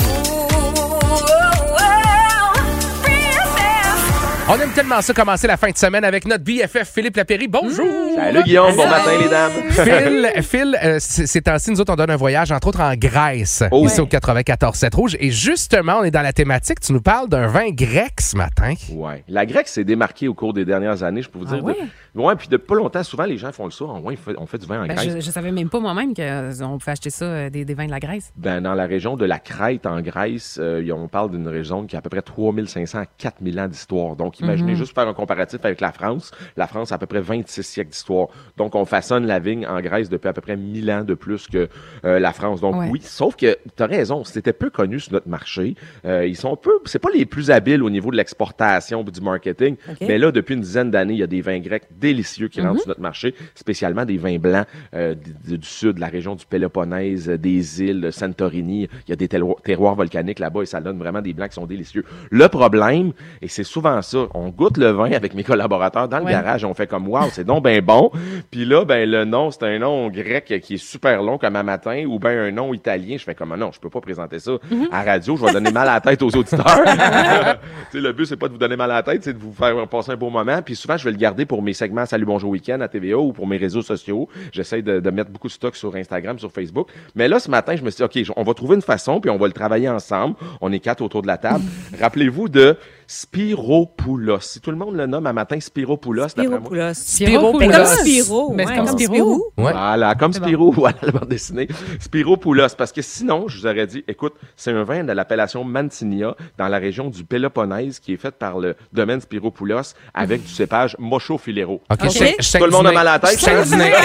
Speaker 4: On aime tellement ça commencer la fin de semaine avec notre B F F Philippe Lapéry. Bonjour!
Speaker 14: Salut Guillaume, bon matin les dames.
Speaker 4: Phil, Phil euh, c- ces temps-ci, nous autres, on donne un voyage, entre autres en Grèce,
Speaker 14: Oh.
Speaker 4: ici au quatre-vingt-quatorze sept Rouge. Et justement, on est dans la thématique. Tu nous parles d'un vin grec ce matin.
Speaker 14: Ouais. La grecque s'est démarquée au cours des dernières années, je peux vous dire.
Speaker 15: Ah ouais?
Speaker 14: De... Ouais, puis depuis pas longtemps, souvent les gens font le saut. Ouais, on fait, on fait du vin en
Speaker 15: Ben,
Speaker 14: Grèce.
Speaker 15: je, je savais même pas moi-même qu'on pouvait acheter ça, euh, des, des vins de la Grèce.
Speaker 14: Ben, dans la région de la Crète, en Grèce, euh, on parle d'une région qui a à peu près trois mille cinq cents à quatre mille ans d'histoire. Donc, imaginez
Speaker 15: Mhm.
Speaker 14: juste faire un comparatif avec la France. La France a à peu près vingt-six siècles d'histoire. Donc, on façonne la vigne en Grèce depuis à peu près mille ans de plus que euh, la France. Donc,
Speaker 15: Ouais.
Speaker 14: oui, sauf que tu as raison, c'était peu connu sur notre marché. Euh, ils sont peu, c'est pas les plus habiles au niveau de l'exportation ou du marketing.
Speaker 15: OK.
Speaker 14: Mais là, depuis une dizaine d'années, il y a des vins grecs délicieux qui rentrent
Speaker 15: Mhm.
Speaker 14: sur notre marché, spécialement des vins blancs euh, du, du sud, de la région du Péloponnèse, euh, des îles, de Santorini. Il y a des terroirs, terroirs volcaniques là-bas et ça donne vraiment des blancs qui sont délicieux. Le problème, et c'est souvent ça, on goûte le vin avec mes collaborateurs dans le
Speaker 15: Ouais.
Speaker 14: garage et on fait comme « Wow, c'est donc ben bon! » Puis là, ben le nom, c'est un nom grec qui est super long comme un matin ou ben un nom italien. Je fais comme « Non, je peux pas présenter ça à la radio, je vais donner mal à la tête aux auditeurs. » Tu sais, le but, c'est pas de vous donner mal à la tête, c'est de vous faire passer un beau moment. Puis souvent, je vais le garder pour mes segments Salut Bonjour Week-end à T V A ou pour mes réseaux sociaux. J'essaie de, de mettre beaucoup de stock sur Instagram, sur Facebook. Mais là, ce matin, je me suis dit, OK, on va trouver une façon, puis on va le travailler ensemble. On est quatre autour de la table. Rappelez-vous de Spiropoulos. Si tout le monde le nomme un matin Spiropoulos, d'après moi.
Speaker 7: Spiropoulos.
Speaker 15: Spiropoulos.
Speaker 7: Mais comme Spiro.
Speaker 15: Mais c'est
Speaker 7: ouais,
Speaker 15: comme Spirou.
Speaker 4: Ouais.
Speaker 14: Voilà, comme
Speaker 15: C'est
Speaker 14: Spirou, voilà la bande dessinée. Spiropoulos, parce que sinon, je vous aurais dit, écoute, c'est un vin de l'appellation Mantinia, dans la région du Péloponnèse, qui est fait par le domaine Spiropoulos, avec du cépage Mocho Filero.
Speaker 4: OK,
Speaker 15: OK.
Speaker 4: je- je
Speaker 14: Tout le monde a
Speaker 4: saigne
Speaker 14: mal à la tête.
Speaker 4: du nez. Je saigne du nez.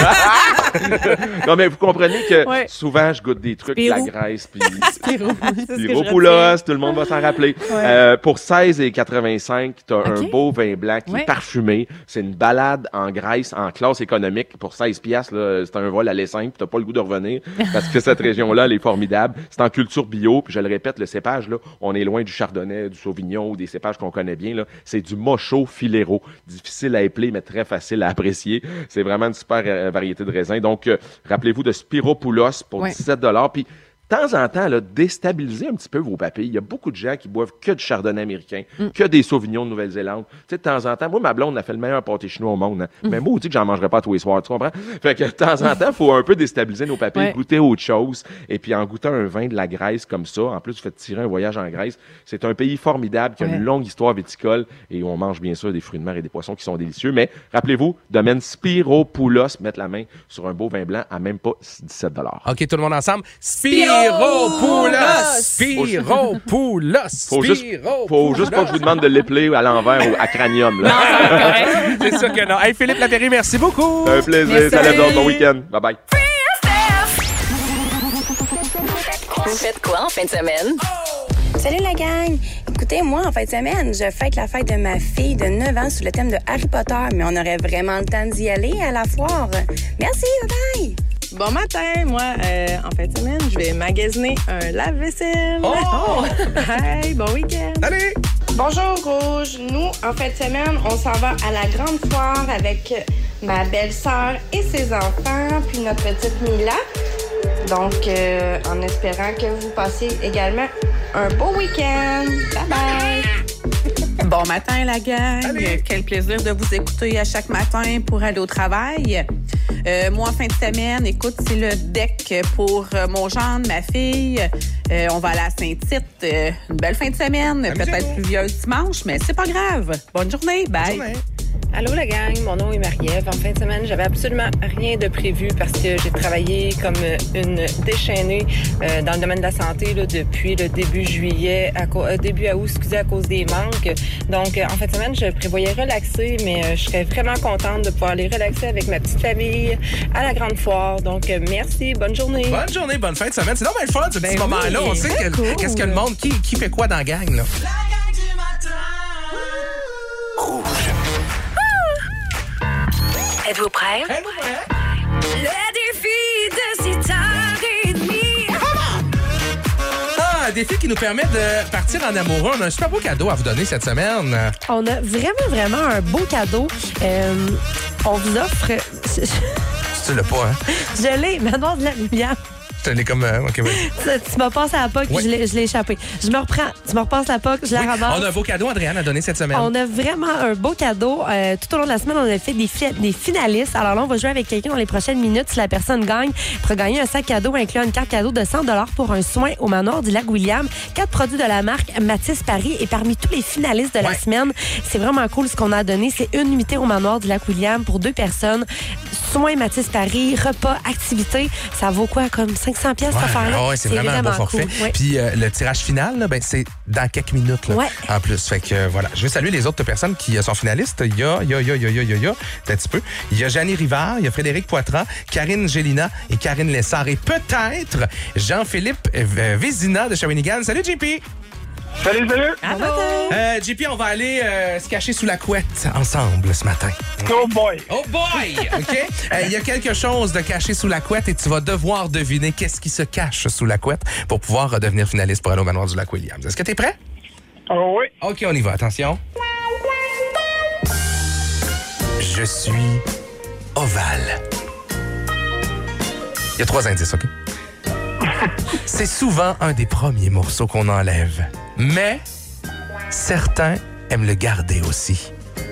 Speaker 14: Non, mais vous comprenez que
Speaker 7: Ouais.
Speaker 14: souvent, je goûte des trucs de la
Speaker 7: Spirou.
Speaker 14: Grèce, puis
Speaker 7: Spiro. C'est ce que je
Speaker 14: Spiropoulos, tout le monde va s'en rappeler. Euh, pour seize et quatre-vingt-cinq, tu as
Speaker 15: OK.
Speaker 14: un beau vin blanc qui
Speaker 15: Ouais.
Speaker 14: est parfumé. C'est une balade en Grèce, en classe économique. Pour seize piastres, là, c'est un vol aller simple. Tu n'as pas le goût de revenir parce que cette région-là, elle est formidable. C'est en culture bio. Puis je le répète, le cépage, là, on est loin du chardonnay, du sauvignon ou des cépages qu'on connaît bien. Là. C'est du Mocho Filero. Difficile à épeler, mais très facile à apprécier. C'est vraiment une super euh, variété de raisins. Donc, euh, rappelez-vous de Spiropoulos pour
Speaker 15: Ouais.
Speaker 14: dix-sept dollars. Puis, de temps en temps, là, déstabiliser un petit peu vos papilles. Il y a beaucoup de gens qui boivent que du chardonnay américain,
Speaker 15: Mm.
Speaker 14: que des sauvignons de Nouvelle-Zélande. Tu sais, de temps en temps, moi, ma blonde a fait le meilleur pâté chinois au monde. Hein.
Speaker 15: Mm.
Speaker 14: Mais moi, on dit que j'en mangerai pas tous les soirs, tu comprends? Fait que de temps en temps, il faut un peu déstabiliser nos papilles,
Speaker 15: Ouais.
Speaker 14: goûter autre chose. Et puis, en goûtant un vin de la Grèce comme ça, en plus, vous faites tirer un voyage en Grèce. C'est un pays formidable qui a
Speaker 15: Ouais.
Speaker 14: une longue histoire viticole et on mange bien sûr des fruits de mer et des poissons qui sont délicieux. Mais rappelez-vous, domaine Spiropoulos, mettre la main sur un beau vin blanc à même pas dix-sept dollars.
Speaker 4: OK, tout le monde ensemble. Spiropoulos! Spiropoulos!
Speaker 14: Faut juste, faut juste pas que je vous demande de l'épeler à l'envers ou à cranium. Là.
Speaker 4: C'est sûr que non. Hey, Philippe Lapéry, merci beaucoup.
Speaker 14: Un plaisir. Salut, donc, bon week-end. Bye bye.
Speaker 3: Vous faites quoi en fin de semaine?
Speaker 16: Salut la gang! Écoutez, moi, en fin de semaine, je fête la fête de ma fille de neuf ans sous le thème de Harry Potter, mais on aurait vraiment le temps d'y aller à la foire. Merci, bye-bye!
Speaker 10: Bon matin, moi, euh, en fin de semaine, je vais magasiner un lave-vaisselle.
Speaker 4: Oh!
Speaker 10: Hey, bon week-end!
Speaker 4: Allez!
Speaker 17: Bonjour Rouge, nous en fin de semaine, on s'en va à la grande foire avec ma belle-sœur et ses enfants, puis notre petite Mila. Donc, euh, en espérant que vous passiez également un beau week-end. Bye bye!
Speaker 13: Bon matin, la gang.
Speaker 4: Allez.
Speaker 13: Quel plaisir de vous écouter à chaque matin pour aller au travail. Euh, moi, en fin de semaine, écoute, c'est le deck pour euh, mon gendre, ma fille. Euh, on va aller à Saint-Tite. Euh, une belle fin de semaine,
Speaker 4: Amusez-vous.
Speaker 13: peut-être pluvieuse dimanche, mais c'est pas grave. Bonne journée. Bye.
Speaker 4: Bonne journée.
Speaker 18: Allô la gang, mon nom est Marie-Ève. En fin de semaine, j'avais absolument rien de prévu parce que j'ai travaillé comme une déchaînée euh, dans le domaine de la santé là, depuis le début juillet, à co- euh, début août, excusez, à cause des manques. Donc, euh, en fin de semaine, je prévoyais relaxer, mais euh, je serais vraiment contente de pouvoir aller relaxer avec ma petite famille à la grande foire. Donc, euh, merci, bonne journée.
Speaker 4: Bonne journée, bonne fin de semaine. C'est donc bien le fun, ce
Speaker 18: Ben
Speaker 4: petit
Speaker 18: oui,
Speaker 4: moment-là. On sait
Speaker 18: c'est
Speaker 4: que-
Speaker 18: cool.
Speaker 4: qu'est-ce que le monde, qui, qui fait quoi dans la gang, là.
Speaker 1: La gang du matin.
Speaker 3: Êtes-vous prêts?
Speaker 2: Le défi de six heures trente.
Speaker 4: Ah, un défi qui nous permet de partir en amoureux. On a un super beau cadeau à vous donner cette semaine.
Speaker 5: On a vraiment, vraiment un beau cadeau. Euh, on vous offre...
Speaker 4: Tu l'as pas, hein?
Speaker 5: Je l'ai, Manoir de la Lumière.
Speaker 4: Je te l'ai comme... euh, OK, vas-y.
Speaker 5: Tu, tu m'as passé à la poque,
Speaker 4: Ouais.
Speaker 5: je l'ai je l'ai échappé. Je me reprends, tu me repasses la poque, je la
Speaker 4: Oui,
Speaker 5: ramasse.
Speaker 4: on a un beau cadeau, Andréane, à donner cette semaine.
Speaker 5: On a vraiment un beau cadeau. Euh, tout au long de la semaine, on a fait des, fi- des finalistes. Alors là, on va jouer avec quelqu'un dans les prochaines minutes. Si la personne gagne, il pourra gagner un sac cadeau incluant une carte cadeau de cent dollars pour un soin au manoir du lac William. Quatre produits de la marque Matisse Paris. Et parmi tous les finalistes de la semaine, c'est vraiment cool ce qu'on a donné. C'est une nuitée au manoir du lac William pour deux personnes. Soins Matisse Paris, repas, activités. Ça vaut quoi, comme cinq cents pièces cette affaire-là?
Speaker 4: Ouais, c'est vraiment un beau forfait.
Speaker 5: cool. Ouais.
Speaker 4: Puis euh, le tirage final, là, ben, c'est dans quelques minutes. Là,
Speaker 5: Ouais.
Speaker 4: En plus. Fait que euh, voilà. Je veux saluer les autres personnes qui euh, sont finalistes. Il y a, il y a, il y a, il y a, il y a, il y a, il y a, un petit peu. Il y a Jeannie Rivard, il y a Frédéric Poitras, Karine Gélina et Karine Lessard. Et peut-être Jean-Philippe euh, Vézina de Shawinigan. Salut, J P!
Speaker 19: Salut, salut!
Speaker 4: Euh, J P, on va aller euh, se cacher sous la couette ensemble ce matin.
Speaker 19: Oh boy!
Speaker 4: Oh boy! OK? Euh, Il y a quelque chose de caché sous la couette et tu vas devoir deviner qu'est-ce qui se cache sous la couette pour pouvoir euh, devenir finaliste pour aller au manoir du lac Williams. Est-ce que tu es prêt?
Speaker 19: Oh oui.
Speaker 4: OK, on y va. Attention. Je suis ovale. Il y a trois indices, OK? C'est souvent un des premiers morceaux qu'on enlève. Mais certains aiment le garder aussi.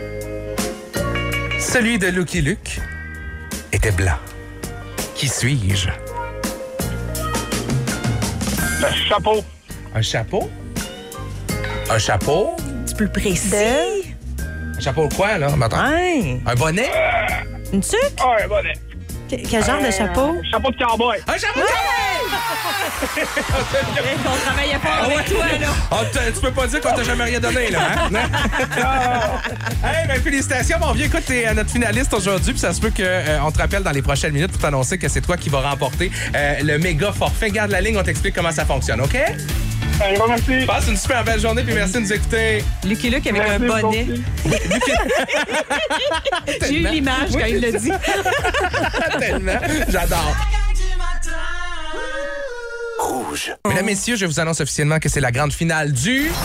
Speaker 4: Celui de Lucky Luke était blanc. Qui suis-je?
Speaker 19: Le chapeau.
Speaker 4: Un chapeau? Un chapeau?
Speaker 7: C'est plus précis.
Speaker 4: Un chapeau quoi, là? Attends.
Speaker 7: Ouais.
Speaker 4: Un bonnet?
Speaker 7: Une tuque?
Speaker 19: Ah, un bonnet.
Speaker 5: Que- quel genre de chapeau?
Speaker 19: Chapeau de cowboy.
Speaker 4: Un chapeau de
Speaker 7: On travaillait pas avec toi, là.
Speaker 4: Ah, t- tu peux pas dire qu'on t'a jamais rien donné, là, hein? Hey, ben, félicitations, mon vieux. Écoute, t'es euh, notre finaliste aujourd'hui, puis ça se peut qu'on euh, te rappelle dans les prochaines minutes pour t'annoncer que c'est toi qui vas remporter euh, le méga forfait. Garde la ligne, on t'explique comment ça fonctionne, OK?
Speaker 19: Un grand merci.
Speaker 4: Passe une super belle journée, puis merci de nous écouter.
Speaker 7: Lucky Luke avec
Speaker 19: Merci,
Speaker 7: un bonnet. J'ai eu l'image quand il l'a dit.
Speaker 4: Tellement. J'adore.
Speaker 2: Rouge.
Speaker 4: Mesdames, messieurs, je vous annonce officiellement que c'est la grande finale du...
Speaker 2: Le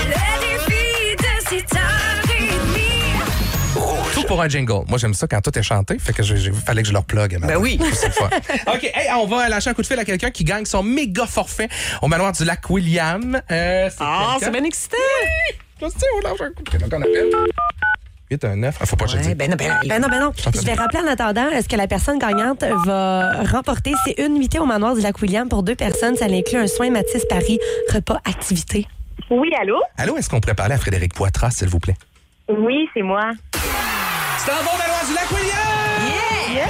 Speaker 2: défi de sept heures trente.
Speaker 4: Tout pour un jingle. Moi, j'aime ça quand tout est chanté. Fait que il fallait que je leur plug.
Speaker 7: Ben oui.
Speaker 4: C'est le fun. OK, hey, on va lâcher un coup de fil à quelqu'un qui gagne son méga forfait au manoir du lac William. Euh, c'est
Speaker 7: Ah,
Speaker 4: quelqu'un-
Speaker 7: c'est bien excitant.
Speaker 4: Oui! Je sais, on lâche un coup de fil. Donc, on appelle. huit un neuf. Ah, faut pas que je le dise.
Speaker 7: Ben non, ben non.
Speaker 5: Ben non, ben non. Je vais rappeler en attendant, est-ce que la personne gagnante va remporter, c'est une nuitée au manoir du lac William pour deux personnes. Ça inclut un soin Matisse Paris, repas, activité.
Speaker 9: Oui, allô?
Speaker 4: Allô, est-ce qu'on pourrait parler à Frédéric Poitras, s'il vous plaît?
Speaker 9: Oui, c'est moi.
Speaker 4: C'est un bon manoir du lac William!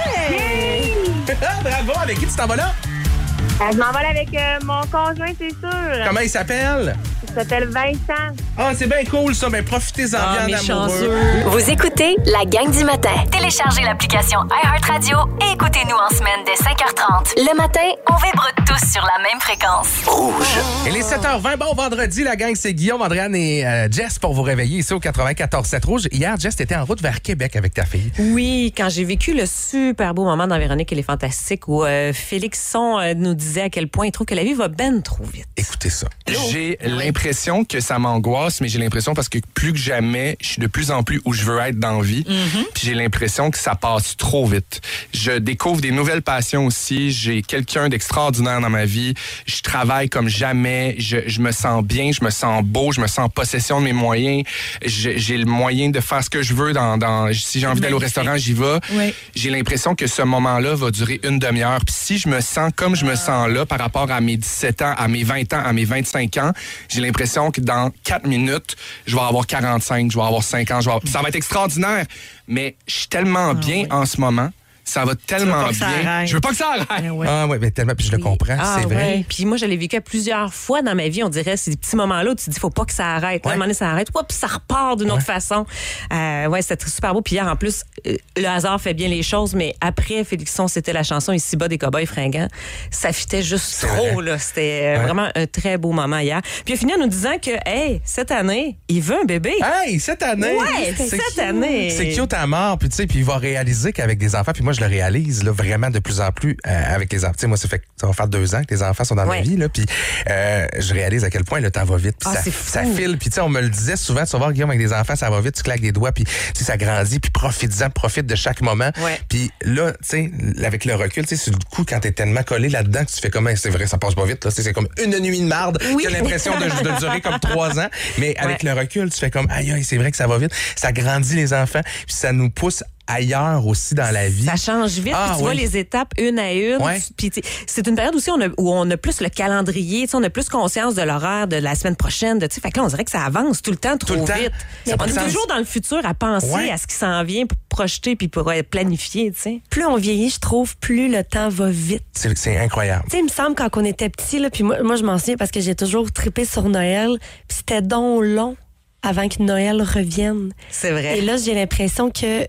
Speaker 9: Yeah!
Speaker 4: Bravo! Avec qui tu t'en vas là?
Speaker 9: Euh, je m'envole avec euh, mon conjoint, c'est sûr.
Speaker 4: Comment il s'appelle?
Speaker 9: Il s'appelle Vincent.
Speaker 4: Ah, c'est bien cool, ça. Ben, profitez-en
Speaker 7: Ah,
Speaker 4: bien,
Speaker 7: mes
Speaker 4: amoureux.
Speaker 7: chanceux.
Speaker 3: Vous écoutez la gang du matin. Téléchargez l'application iHeartRadio et écoutez-nous en semaine dès cinq heures trente. Le matin, on vibre tous sur la même fréquence.
Speaker 2: Rouge.
Speaker 4: Et les sept heures vingt, bon vendredi, la gang, c'est Guillaume, Andréane et euh, Jess pour vous réveiller ici au quatre-vingt-quatorze sept Rouge. Hier, Jess, t'étais en route vers Québec avec ta fille.
Speaker 7: Oui, quand j'ai vécu le super beau moment dans Véronique et les Fantastiques où euh, Félixon euh, nous disait à quel point il trouve que la vie va ben trop vite.
Speaker 4: Écoutez ça.
Speaker 20: J'ai l'impression que ça m'angoisse, mais j'ai l'impression parce que plus que jamais, je suis de plus en plus où je veux être dans la vie.
Speaker 7: Mm-hmm.
Speaker 20: Puis j'ai l'impression que ça passe trop vite. Je découvre des nouvelles passions aussi. J'ai quelqu'un d'extraordinaire dans ma vie. Je travaille comme jamais. Je, je me sens bien, je me sens beau, je me sens en possession de mes moyens. Je- J'ai le moyen de faire ce que je veux. Dans, dans si j'ai envie d'aller au restaurant, j'y vais.
Speaker 7: Oui.
Speaker 20: J'ai l'impression que ce moment-là va durer une demi-heure. Puis si je me sens comme je me sens là par rapport à mes dix-sept ans, à mes vingt ans, à mes vingt-cinq ans, j'ai l'impression que dans quatre minutes, je vais avoir quarante-cinq, je vais avoir cinq ans. Je vais avoir... Ça va être extraordinaire, mais je suis tellement bien en ce moment. Ça va tellement
Speaker 7: pas que ça
Speaker 20: bien.
Speaker 7: arrête.
Speaker 20: Je veux pas que ça arrête.
Speaker 7: Ben ouais.
Speaker 4: Ah oui, mais tellement, puis je le comprends,
Speaker 7: Ah,
Speaker 4: c'est vrai.
Speaker 7: ouais. Puis moi, je l'ai vécu à plusieurs fois dans ma vie. On dirait, ces petits moments-là où tu te dis, faut pas que ça arrête. Là, à un moment donné, ça arrête. Oups, ça repart d'une autre façon. Euh, ouais, c'était super beau. Puis hier, en plus, euh, le hasard fait bien les choses, mais après, Félixon, c'était la chanson Ici bas des cow-boys fringants. Ça fitait juste
Speaker 4: C'est
Speaker 7: trop,
Speaker 4: vrai.
Speaker 7: là. C'était euh,
Speaker 4: Ouais.
Speaker 7: vraiment un très beau moment hier. Puis il a fini en nous disant que, hey, cette année, il veut un bébé.
Speaker 4: Hey, cette année!
Speaker 7: Ouais,
Speaker 4: c'est
Speaker 7: cette
Speaker 4: cute.
Speaker 7: année.
Speaker 4: C'est cute à mort, puis tu sais, puis il va réaliser qu'avec des enfants, puis moi je le réalise là, vraiment de plus en plus euh, avec les enfants. Tu sais, moi ça fait ça va faire deux ans que les enfants sont dans
Speaker 7: Ouais.
Speaker 4: ma vie là, puis euh, je réalise à quel point le temps va vite, puis
Speaker 7: Ah,
Speaker 4: ça,
Speaker 7: c'est fou.
Speaker 4: ça file, puis tu sais on me le disait souvent, tu vas voir Guillaume avec des enfants, ça va vite, tu claques des doigts, puis tu sais ça grandit, puis profite-en, profite de chaque moment.
Speaker 7: Ouais.
Speaker 4: Puis là, tu sais, avec le recul, tu sais, sur le coup quand t'es tellement collé là-dedans que tu fais comme, hey, c'est vrai, ça passe pas vite là, Tu sais, c'est comme une nuit de marde,
Speaker 7: Oui.
Speaker 4: tu as l'impression de, de durer comme trois ans, mais avec
Speaker 7: Ouais.
Speaker 4: le recul, tu fais comme, aïe, aïe, c'est vrai que ça va vite. Ça grandit les enfants, puis ça nous pousse ailleurs aussi dans la vie.
Speaker 7: Ça change vite,
Speaker 4: Ah,
Speaker 7: puis tu
Speaker 4: oui.
Speaker 7: vois les étapes une à une.
Speaker 4: Ouais.
Speaker 7: Tu- Puis tu- c'est une période aussi où on a, où on a plus le calendrier, tu sais, on a plus conscience de l'horaire de la semaine prochaine. De, tu sais, fait que là, on dirait que ça avance tout le temps trop
Speaker 4: Tout le temps.
Speaker 7: vite.
Speaker 4: Ça
Speaker 7: On
Speaker 4: prend
Speaker 7: est
Speaker 4: du sens.
Speaker 7: toujours dans le futur à penser
Speaker 4: Ouais.
Speaker 7: à ce qui s'en vient pour projeter puis pour euh, planifier, tu sais.
Speaker 5: Plus on vieillit, je trouve, plus le temps va vite.
Speaker 4: C'est c'est incroyable.
Speaker 5: Tu sais, il me semble quand on était petit, là, puis moi, moi je m'en souviens parce que j'ai toujours trippé sur Noël, puis c'était donc long avant que Noël revienne.
Speaker 7: C'est vrai.
Speaker 5: Et là, j'ai l'impression que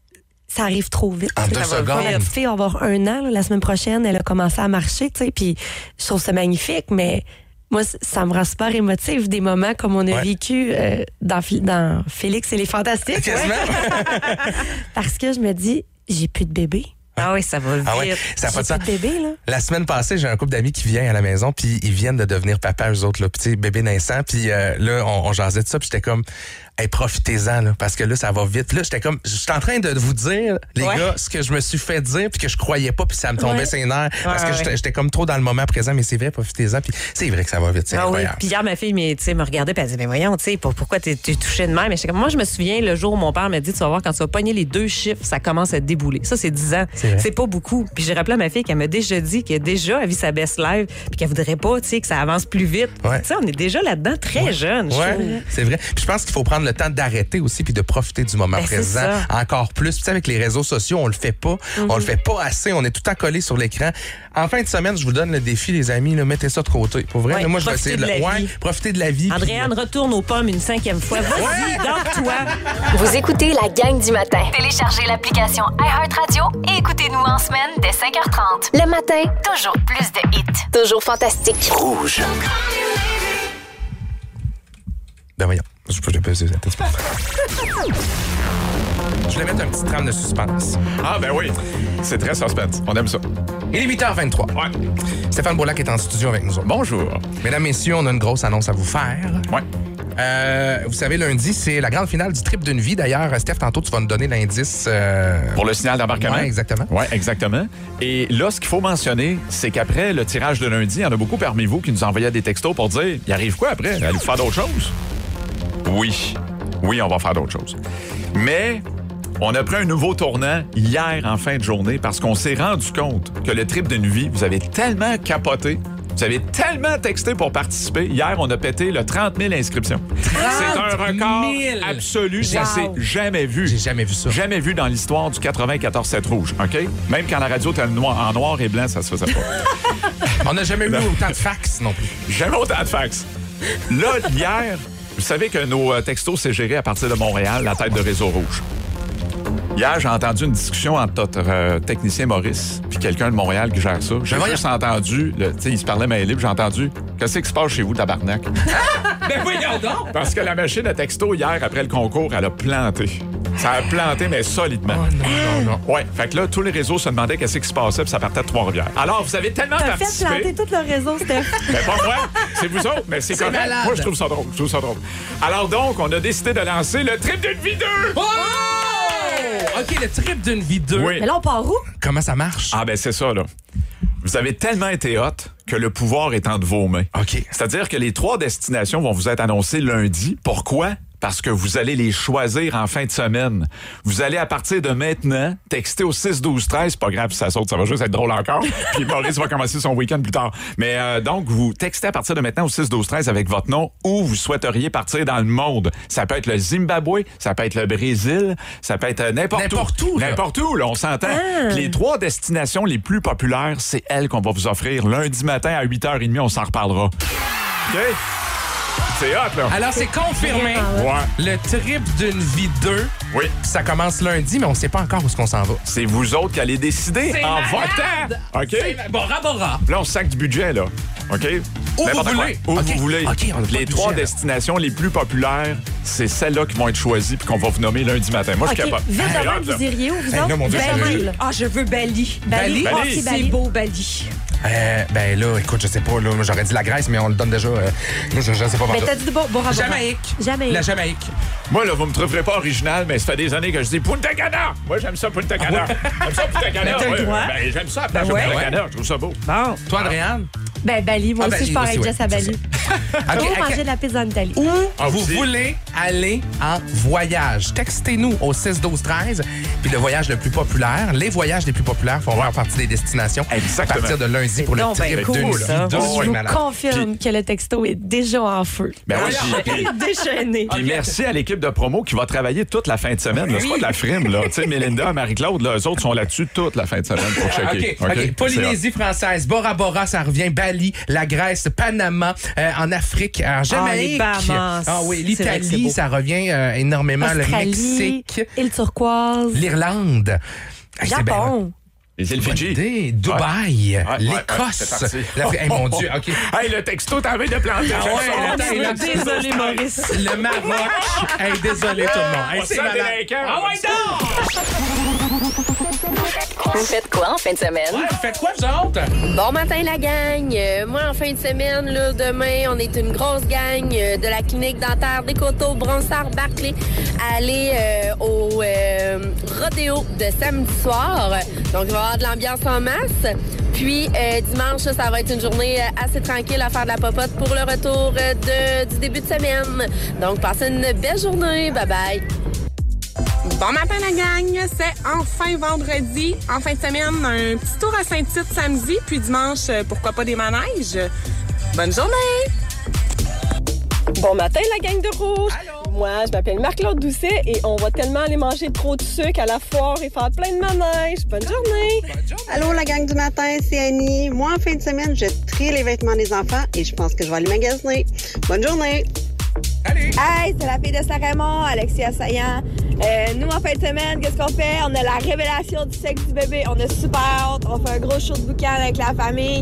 Speaker 5: ça arrive trop vite.
Speaker 4: En
Speaker 5: Tu sais,
Speaker 4: deux
Speaker 5: ça va
Speaker 4: secondes.
Speaker 5: vite. La petite fille va avoir un an, là, la semaine prochaine, elle a commencé à marcher, tu sais, puis je trouve ça magnifique, mais moi, c- ça me rend super émotive, des moments comme on a
Speaker 4: Ouais.
Speaker 5: vécu euh, dans, Fi- dans Félix et les Fantastiques.
Speaker 4: Quasiment.
Speaker 5: Parce que je me dis, j'ai plus de bébé.
Speaker 7: Ah oui, ça va vite.
Speaker 4: Ah ouais, ça a pas de
Speaker 5: J'ai
Speaker 4: sens.
Speaker 5: plus de bébé, là.
Speaker 4: La semaine passée, j'ai un couple d'amis qui vient à la maison, puis ils viennent de devenir papa, eux autres, là, puis tu sais, bébé naissant, puis euh, là, on, on jasait de ça, puis j'étais comme, hey, profitez-en, là, parce que là, ça va vite. Là, j'étais comme, j'étais en train de vous dire, les
Speaker 7: Ouais.
Speaker 4: gars, ce que je me suis fait dire, puis que je croyais pas, puis ça me tombait
Speaker 5: Ouais.
Speaker 4: ses nerfs, parce
Speaker 7: Ouais,
Speaker 4: que
Speaker 7: ouais.
Speaker 4: j'étais- j'étais comme trop dans le moment présent, mais c'est vrai, profitez-en, puis c'est vrai que ça va vite, c'est
Speaker 7: Ah oui.
Speaker 4: incroyable.
Speaker 7: Puis hier, ma fille mais, tu sais, me regardait et elle disait, mais voyons, tu sais, pour- pourquoi t'es t'es touché de même? Mais j'étais comme, moi, je me souviens, le jour où mon père m'a dit, tu vas voir, quand tu vas pogner les deux chiffres, ça commence à débouler. Ça, c'est dix ans.
Speaker 4: C'est vrai.
Speaker 7: C'est pas beaucoup. Puis j'ai rappelé à ma fille qu'elle m'a déjà dit qu'elle a déjà vu sa best live puis qu'elle voudrait pas, tu sais, que ça avance plus vite.
Speaker 4: Ouais.
Speaker 7: Tu sais, on est déjà là-dedans très jeune, je
Speaker 4: Ouais,
Speaker 7: trouve.
Speaker 4: c'est vrai. Puis je pense qu'il faut prendre le temps d'arrêter aussi puis de profiter du moment
Speaker 7: Ben, c'est
Speaker 4: présent
Speaker 7: ça.
Speaker 4: encore plus. Puis tu sais, avec les réseaux sociaux, on le fait pas. On le fait pas assez. On est tout le temps collé sur l'écran. En fin de semaine, je vous donne le défi, les amis. Là, mettez ça de côté. Pour vrai,
Speaker 7: Ouais,
Speaker 4: là, moi, je vais
Speaker 7: profitez
Speaker 4: essayer de,
Speaker 7: de la
Speaker 4: ouais,
Speaker 7: vie.
Speaker 4: profiter de la vie. puis-
Speaker 7: Andréane retourne aux pommes une cinquième fois. Vas-y, garde-toi.
Speaker 3: Vous écoutez la gang du matin. Téléchargez l'application iHeartRadio et écoutez-nous en semaine dès cinq heures trente. Le matin, toujours plus de hits. Toujours fantastique.
Speaker 2: Rouge.
Speaker 1: Don't call me maybe.
Speaker 4: Ben voyons. Je peux le passer. Je vais mettre un petit trame de suspense.
Speaker 2: Ah, ben oui. C'est très suspense. On aime ça.
Speaker 4: Il est huit heures vingt-trois.
Speaker 2: Ouais.
Speaker 4: Stéphane Boulac est en studio avec nous autres.
Speaker 2: Bonjour.
Speaker 4: Mesdames, messieurs, on a une grosse annonce à vous faire.
Speaker 2: Ouais.
Speaker 4: Euh, vous savez, lundi, c'est la grande finale du trip d'une vie. D'ailleurs, Steph, tantôt, tu vas nous donner l'indice. Euh...
Speaker 2: Pour le signal d'embarquement.
Speaker 4: Oui, exactement.
Speaker 2: Oui, exactement. Et là, ce qu'il faut mentionner, c'est qu'après le tirage de lundi, il y en a beaucoup parmi vous qui nous envoyaient des textos pour dire il arrive quoi après? Allez-vous faire d'autres choses? Oui. Oui, on va faire d'autres choses. Mais on a pris un nouveau tournant hier en fin de journée parce qu'on s'est rendu compte que le trip d'une vie, vous avez tellement capoté. Vous avez tellement texté pour participer. Hier, on a pété le trente mille inscriptions. C'est un record absolu. Ça
Speaker 4: Wow.
Speaker 2: s'est jamais vu.
Speaker 4: J'ai jamais vu ça.
Speaker 2: Jamais vu dans l'histoire du quatre-vingt-quatorze sept rouge, OK? Même quand la radio était en noir, en noir et blanc, ça se faisait pas.
Speaker 4: On n'a jamais eu autant de fax non plus.
Speaker 2: Jamais autant de fax. Là, hier, vous savez que nos euh, textos, c'est géré à partir de Montréal, la tête de Réseau Rouge. Hier, j'ai entendu une discussion entre notre euh, technicien Maurice puis quelqu'un de Montréal qui gère ça. J'ai juste entendu, tu sais, il se parlait main libre, j'ai entendu « Qu'est-ce qui se passe chez vous, tabarnak? »
Speaker 4: Ben voyons donc!
Speaker 2: Parce que la machine à texto, hier, après le concours, elle a planté. Ça a planté, mais solidement.
Speaker 4: Oh non, non, non.
Speaker 2: Ouais, fait que là, tous les réseaux se demandaient qu'est-ce qui se passait, puis ça partait de Trois-Rivières. Alors, vous avez tellement
Speaker 5: T'as fait
Speaker 2: participé...
Speaker 5: planter tout le réseau, Steph.
Speaker 2: Mais pas moi, c'est vous autres, mais c'est
Speaker 4: C'est
Speaker 2: correct.
Speaker 4: malade.
Speaker 2: Moi, je trouve ça drôle, je trouve ça drôle. Alors donc, on a décidé de lancer le Trip d'une vie deux!
Speaker 4: Oh! OK, le trip d'une vie deux.
Speaker 2: Oui.
Speaker 5: Mais là, on part où?
Speaker 4: Comment ça marche?
Speaker 2: Ah ben c'est ça, là. Vous avez tellement été hot que le pouvoir est entre vos mains.
Speaker 4: OK.
Speaker 2: C'est-à-dire que les trois destinations vont vous être annoncées lundi. Pourquoi? Parce que vous allez les choisir en fin de semaine. Vous allez, à partir de maintenant, texter au six douze treize. Pas grave si ça saute, ça va juste être drôle encore. Puis Maurice va commencer son week-end plus tard. Mais euh, donc, vous textez à partir de maintenant au six douze treize avec votre nom où vous souhaiteriez partir dans le monde. Ça peut être le Zimbabwe, ça peut être le Brésil, ça peut être n'importe où.
Speaker 4: N'importe où, là.
Speaker 2: N'importe où, là, on s'entend.
Speaker 5: Ah.
Speaker 2: Puis les trois destinations les plus populaires, c'est elles qu'on va vous offrir lundi matin à huit heures trente. On s'en reparlera. OK? C'est hot, là.
Speaker 4: Alors, c'est confirmé.
Speaker 2: Ouais.
Speaker 4: Le trip d'une vie deux.
Speaker 2: Oui.
Speaker 4: Ça commence lundi, mais on ne sait pas encore où est-ce qu'on s'en va.
Speaker 2: C'est vous autres qui allez décider
Speaker 4: C'est
Speaker 2: en
Speaker 4: malade!
Speaker 2: votant. OK?
Speaker 4: C'est ma- Bora Bora.
Speaker 2: Là, on sac du budget, là. OK?
Speaker 4: Où
Speaker 2: N'importe
Speaker 4: vous
Speaker 2: quoi.
Speaker 4: voulez.
Speaker 2: Où
Speaker 4: OK.
Speaker 2: vous voulez.
Speaker 4: OK, on a pas
Speaker 2: les
Speaker 4: de
Speaker 2: trois
Speaker 4: budget, là.
Speaker 2: destinations les plus populaires, c'est celles-là qui vont être choisies puis qu'on va vous nommer lundi matin. Moi, je suis
Speaker 5: OK,
Speaker 2: capable.
Speaker 5: vite
Speaker 2: Hey,
Speaker 5: de même,
Speaker 2: hot, là.
Speaker 5: vous iriez où, vous
Speaker 4: Hey,
Speaker 5: autres?
Speaker 4: là, mon Dieu,
Speaker 5: Ben,
Speaker 4: ça
Speaker 5: oui,
Speaker 4: le-
Speaker 5: là.
Speaker 7: Ah, je veux Bali.
Speaker 5: Bali?
Speaker 2: Bali.
Speaker 5: Ah, c'est
Speaker 7: C'est
Speaker 5: Bali.
Speaker 7: beau, Bali.
Speaker 4: Euh, ben là, écoute, je sais pas. Là, moi, j'aurais dit la Grèce, mais on le donne déjà. Euh, je, je sais pas
Speaker 5: Mais
Speaker 4: par
Speaker 5: t'as dit Bora Bora.
Speaker 4: Jamaïque.
Speaker 5: Jamaïque.
Speaker 4: La Jamaïque.
Speaker 2: Moi, là, vous me trouverez pas original, mais ça fait des années que je dis Punta Cana. Moi, j'aime ça, Punta Cana. J'aime ça, Punta Cana.
Speaker 7: Mais t'as le
Speaker 2: Ouais,
Speaker 7: droit.
Speaker 2: ben, j'aime ça, la plage
Speaker 7: Ben
Speaker 2: de
Speaker 7: ouais.
Speaker 2: Punta Cana. Je trouve ça beau.
Speaker 7: Bon.
Speaker 4: Toi, Adriane?
Speaker 5: Ben, Bali. Moi
Speaker 4: Ah,
Speaker 5: aussi,
Speaker 4: Bali
Speaker 5: je pars
Speaker 4: aussi,
Speaker 5: avec
Speaker 4: ouais,
Speaker 5: Jess à
Speaker 4: c'est
Speaker 5: Bali.
Speaker 4: OK,
Speaker 5: Pour
Speaker 4: OK.
Speaker 5: manger de la pizza en Italie.
Speaker 4: Où
Speaker 2: Ah,
Speaker 4: vous
Speaker 2: aussi.
Speaker 4: voulez aller en voyage. Textez-nous au six douze treize. Puis le voyage le plus populaire, les voyages les plus populaires font faire partie des destinations.
Speaker 2: Exactement.
Speaker 4: À partir de lundi pour le
Speaker 7: donc
Speaker 4: trip
Speaker 7: ben cool,
Speaker 4: d'une
Speaker 7: ça.
Speaker 4: vie deux.
Speaker 2: Oh,
Speaker 5: Je
Speaker 2: ouais,
Speaker 5: vous
Speaker 4: malade.
Speaker 5: confirme que le texto est déjà en feu.
Speaker 2: Ben oui, puis- puis-
Speaker 7: Déchaîné.
Speaker 2: Puis merci à l'équipe de promo qui va travailler toute la fin de semaine. là. C'est pas de la frime, là. Tu sais, Mélinda, Marie-Claude, là, eux autres sont là-dessus toute la fin de semaine pour checker.
Speaker 4: OK, OK. Polynésie française, Bora Bora, ça revient. Bali, la Grèce, Panama, euh, en Afrique, en Jamaïque.
Speaker 7: les Bahamas.
Speaker 4: Ah oui,
Speaker 7: C'est vrai que c'est
Speaker 4: l'Italie,
Speaker 7: beau.
Speaker 4: ça revient euh, énormément. Le
Speaker 5: Australie,
Speaker 4: Mexique,
Speaker 5: île turquoise,
Speaker 4: l'Irlande. Hey, c'est bien hot.
Speaker 5: Japon.
Speaker 2: Les îles
Speaker 4: Bonne
Speaker 2: Fidji.
Speaker 4: idée. Dubaï,
Speaker 2: Ouais, ouais, ouais,
Speaker 4: l'Écosse.
Speaker 2: c'est parti.
Speaker 4: l'Afrique. Hey, mon Dieu, OK.
Speaker 2: Hey, le texto, t'as envie de planter.
Speaker 4: Ah ouais, attends, il a-
Speaker 7: Désolé, Maurice.
Speaker 4: Le Maroc. Hey, désolé tout le monde. Hey,
Speaker 2: On
Speaker 4: c'est
Speaker 2: sent
Speaker 4: malade.
Speaker 2: délinquant.
Speaker 4: Ah ouais, non!
Speaker 3: Vous faites quoi en fin de semaine?
Speaker 4: Ouais, faites quoi, vous autres?
Speaker 16: Bon matin, la gang. Euh, moi, en fin de semaine, là, demain, on est une grosse gang euh, de la clinique dentaire des Coteaux, Bronsard, Barclay, à aller euh, au euh, rodéo de samedi soir. Donc, il va y avoir de l'ambiance en masse. Puis, euh, dimanche, ça va être une journée euh, assez tranquille à faire de la popote pour le retour euh, de, du début de semaine. Donc, passez une belle journée. Bye-bye.
Speaker 17: Bon matin la gang, c'est enfin vendredi, en fin de semaine, un petit tour à Saint-Tite samedi, puis dimanche, euh, pourquoi pas des manèges. Bonne journée!
Speaker 21: Bon matin, la gang de rouge! Moi, je m'appelle Marc-Claude Doucet et on va tellement aller manger trop de sucre à la foire et faire plein de manèges. Bonne journée!
Speaker 22: Allô, la gang du matin, c'est Annie. Moi, en fin de semaine, je trie les vêtements des enfants et je pense que je vais aller magasiner. Bonne journée!
Speaker 4: Allez!
Speaker 21: Hey, c'est la fille de Saint-Raymond, Alexia Saillant. Euh, nous, en fin de semaine, qu'est-ce qu'on fait? On a la révélation du sexe du bébé. On a super hâte. On fait un gros show de boucan avec la famille.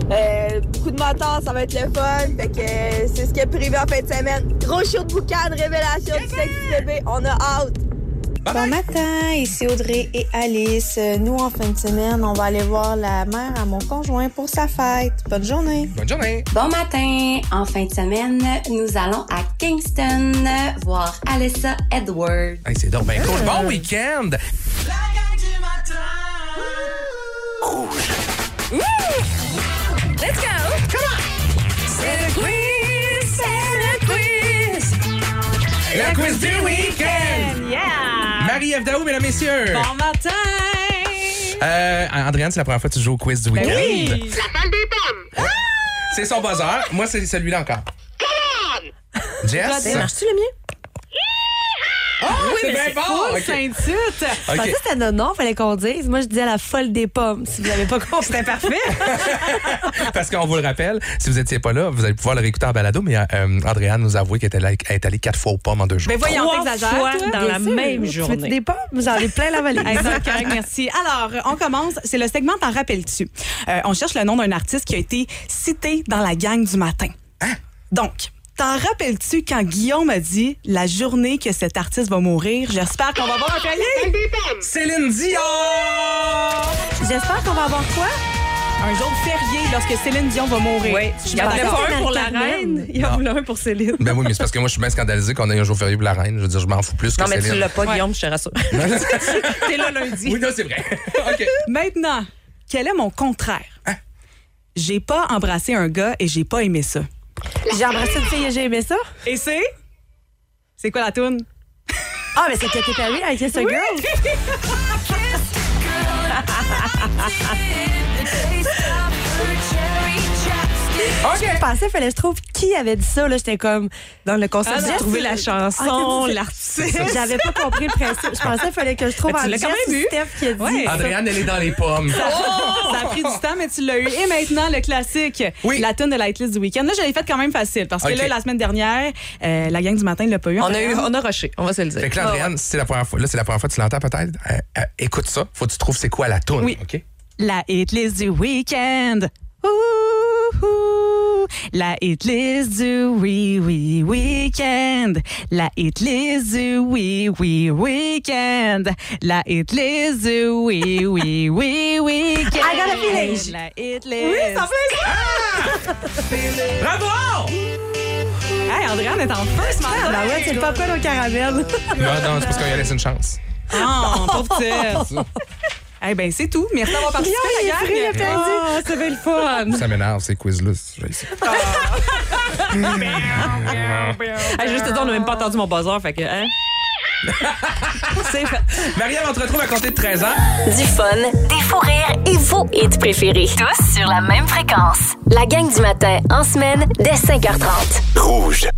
Speaker 21: Euh, beaucoup de motards, ça va être le fun. Fait que euh, c'est ce qui est prévu en fin de semaine. Gros show de boucan, révélation du sexe du bébé. On a hâte.
Speaker 8: Bon matin, ici Audrey et Alice. Nous, en fin de semaine, on va aller voir la mère à mon conjoint pour sa fête. Bonne journée.
Speaker 4: Bonne journée.
Speaker 11: Bon matin. En fin de semaine, nous allons à Kingston voir Alyssa Edwards.
Speaker 4: Hey, c'est donc bien cool. Bon week-end.
Speaker 1: La gang du matin.
Speaker 4: Rouge.
Speaker 7: Let's go! Come on! C'est le quiz! C'est le quiz!
Speaker 4: Le quiz du week-end!
Speaker 7: Yeah!
Speaker 4: Marie-Ève Daou, mesdames, messieurs!
Speaker 7: Bon matin!
Speaker 4: Euh, Andréane, c'est la première fois que tu joues au quiz du week-end.
Speaker 7: Ben oui!
Speaker 1: La balle des pommes.
Speaker 4: C'est son buzzer. Moi, c'est celui-là encore. Jess?
Speaker 5: Marches-tu le mien?
Speaker 4: Oh,
Speaker 5: oui,
Speaker 4: c'est
Speaker 5: mais
Speaker 4: bien
Speaker 5: c'est
Speaker 4: bon!
Speaker 5: cool,
Speaker 4: OK.
Speaker 5: Sainte-Tute. Je
Speaker 4: OK.
Speaker 5: pensais que c'était non, non, fallait qu'on dise. Moi, je disais la folle des pommes, si vous n'avez pas compris.
Speaker 7: C'était parfait.
Speaker 4: Parce qu'on vous le rappelle, si vous n'étiez pas là, vous allez pouvoir le réécouter en balado, mais euh, Andréane nous a avoué qu'elle est allée- elle est allée quatre fois aux pommes en deux jours.
Speaker 7: Mais voyons,
Speaker 5: Trois
Speaker 7: t'exagères,
Speaker 5: fois
Speaker 7: toi?
Speaker 5: dans
Speaker 7: Bien
Speaker 5: la
Speaker 7: sûr.
Speaker 5: même
Speaker 7: Tu
Speaker 5: journée.
Speaker 7: veux
Speaker 5: Des pommes? J'en ai plein la valise.
Speaker 23: Hey, c'est correct, merci. Alors, on commence. C'est le segment T'en rappelles-tu? Euh, on cherche le nom d'un artiste qui a été cité dans la gang du matin. Donc, t'en rappelles-tu quand Guillaume a dit la journée que cet artiste va mourir? J'espère qu'on va avoir un cahier.
Speaker 4: Céline Dion!
Speaker 5: J'espère qu'on va avoir quoi?
Speaker 23: Un jour férié lorsque Céline Dion va mourir.
Speaker 7: Oui,
Speaker 23: Je
Speaker 7: il y en avait
Speaker 23: pense-
Speaker 7: pas un pour la reine. Il y en a un pour Céline.
Speaker 4: Ben oui, mais c'est parce que moi, je suis bien scandalisé qu'on ait un jour férié pour la reine. Je veux dire, je m'en fous plus que
Speaker 7: Non, mais
Speaker 4: Céline.
Speaker 7: tu l'as pas,
Speaker 23: Ouais.
Speaker 7: Guillaume, je te rassure. T'es là lundi.
Speaker 4: Oui, non, c'est vrai. OK.
Speaker 23: Maintenant, quel est mon contraire? J'ai pas embrassé un gars et j'ai pas aimé ça.
Speaker 5: J'ai embrassé une fille et j'ai aimé ça.
Speaker 23: Et c'est? C'est quoi la toune?
Speaker 5: Ah, mais c'est Katy Perry avec Kiss a
Speaker 23: Oui.
Speaker 5: Girl.
Speaker 4: OK.
Speaker 5: Je pensais qu'il fallait que je trouve qui avait dit ça. Là, j'étais comme dans le concept.
Speaker 7: Ah, j'ai
Speaker 5: Jess,
Speaker 7: trouvé la
Speaker 5: c'est-
Speaker 7: chanson,
Speaker 5: Ah,
Speaker 7: l'artiste.
Speaker 5: J'avais pas compris le principe. Je pensais qu'il fallait que je trouve
Speaker 7: Mais tu
Speaker 5: en
Speaker 7: l'as quand
Speaker 5: Jess
Speaker 7: même
Speaker 5: ou
Speaker 7: eu.
Speaker 5: Steph qui a dit.
Speaker 23: Ouais.
Speaker 4: Andréane, elle est dans les pommes.
Speaker 23: Ça a pris du temps, mais tu l'as eu. Et maintenant, le classique,
Speaker 4: Oui.
Speaker 23: la tune de la hitlist du week-end. Là, je l'ai faite quand même facile parce que
Speaker 4: OK.
Speaker 23: là, la semaine dernière, euh, la gang du matin ne l'a pas eu.
Speaker 7: On a eu, on a rushé, on va se le dire.
Speaker 4: Fait que là, Andréane, c'est la première fois. Là, c'est la première fois que tu l'entends peut-être. Euh, euh, écoute ça. Faut que tu trouves c'est quoi la toune.
Speaker 23: Oui.
Speaker 4: OK?
Speaker 23: La hitlist du week-end. Ouh, ouh. La hitlist du oui, oui, week-end. La hitlist du oui, oui, week-end. La hitlist du oui, oui, oui, week-end.
Speaker 5: I got a feeling.
Speaker 23: La hitlist.
Speaker 5: Oui, ça
Speaker 23: fait ça!
Speaker 4: Bravo!
Speaker 23: Hey, Andréane est en feu ce matin.
Speaker 5: Ah, ben ouais, c'est le popcorn au caramel.
Speaker 4: Non, non, c'est parce qu'on lui a laissé une chance.
Speaker 23: Oh, pauvre petite. Eh bien, c'est tout. Merci d'avoir participé, la gang.
Speaker 5: il a perdu.
Speaker 7: Oh, ça fait le fun.
Speaker 4: Ça m'énerve, ces quiz-là. Je vais essayer.
Speaker 7: Hey, juste te dire, on n'a même pas entendu mon buzzer, fait que, hein?
Speaker 5: C'est fait.
Speaker 4: Marie-Ève, on te retrouve à compter de treize ans.
Speaker 3: Du fun, des fous rires et vos hits préférés. Tous sur la même fréquence. La gang du matin, en semaine, dès cinq heures trente.
Speaker 24: Rouge.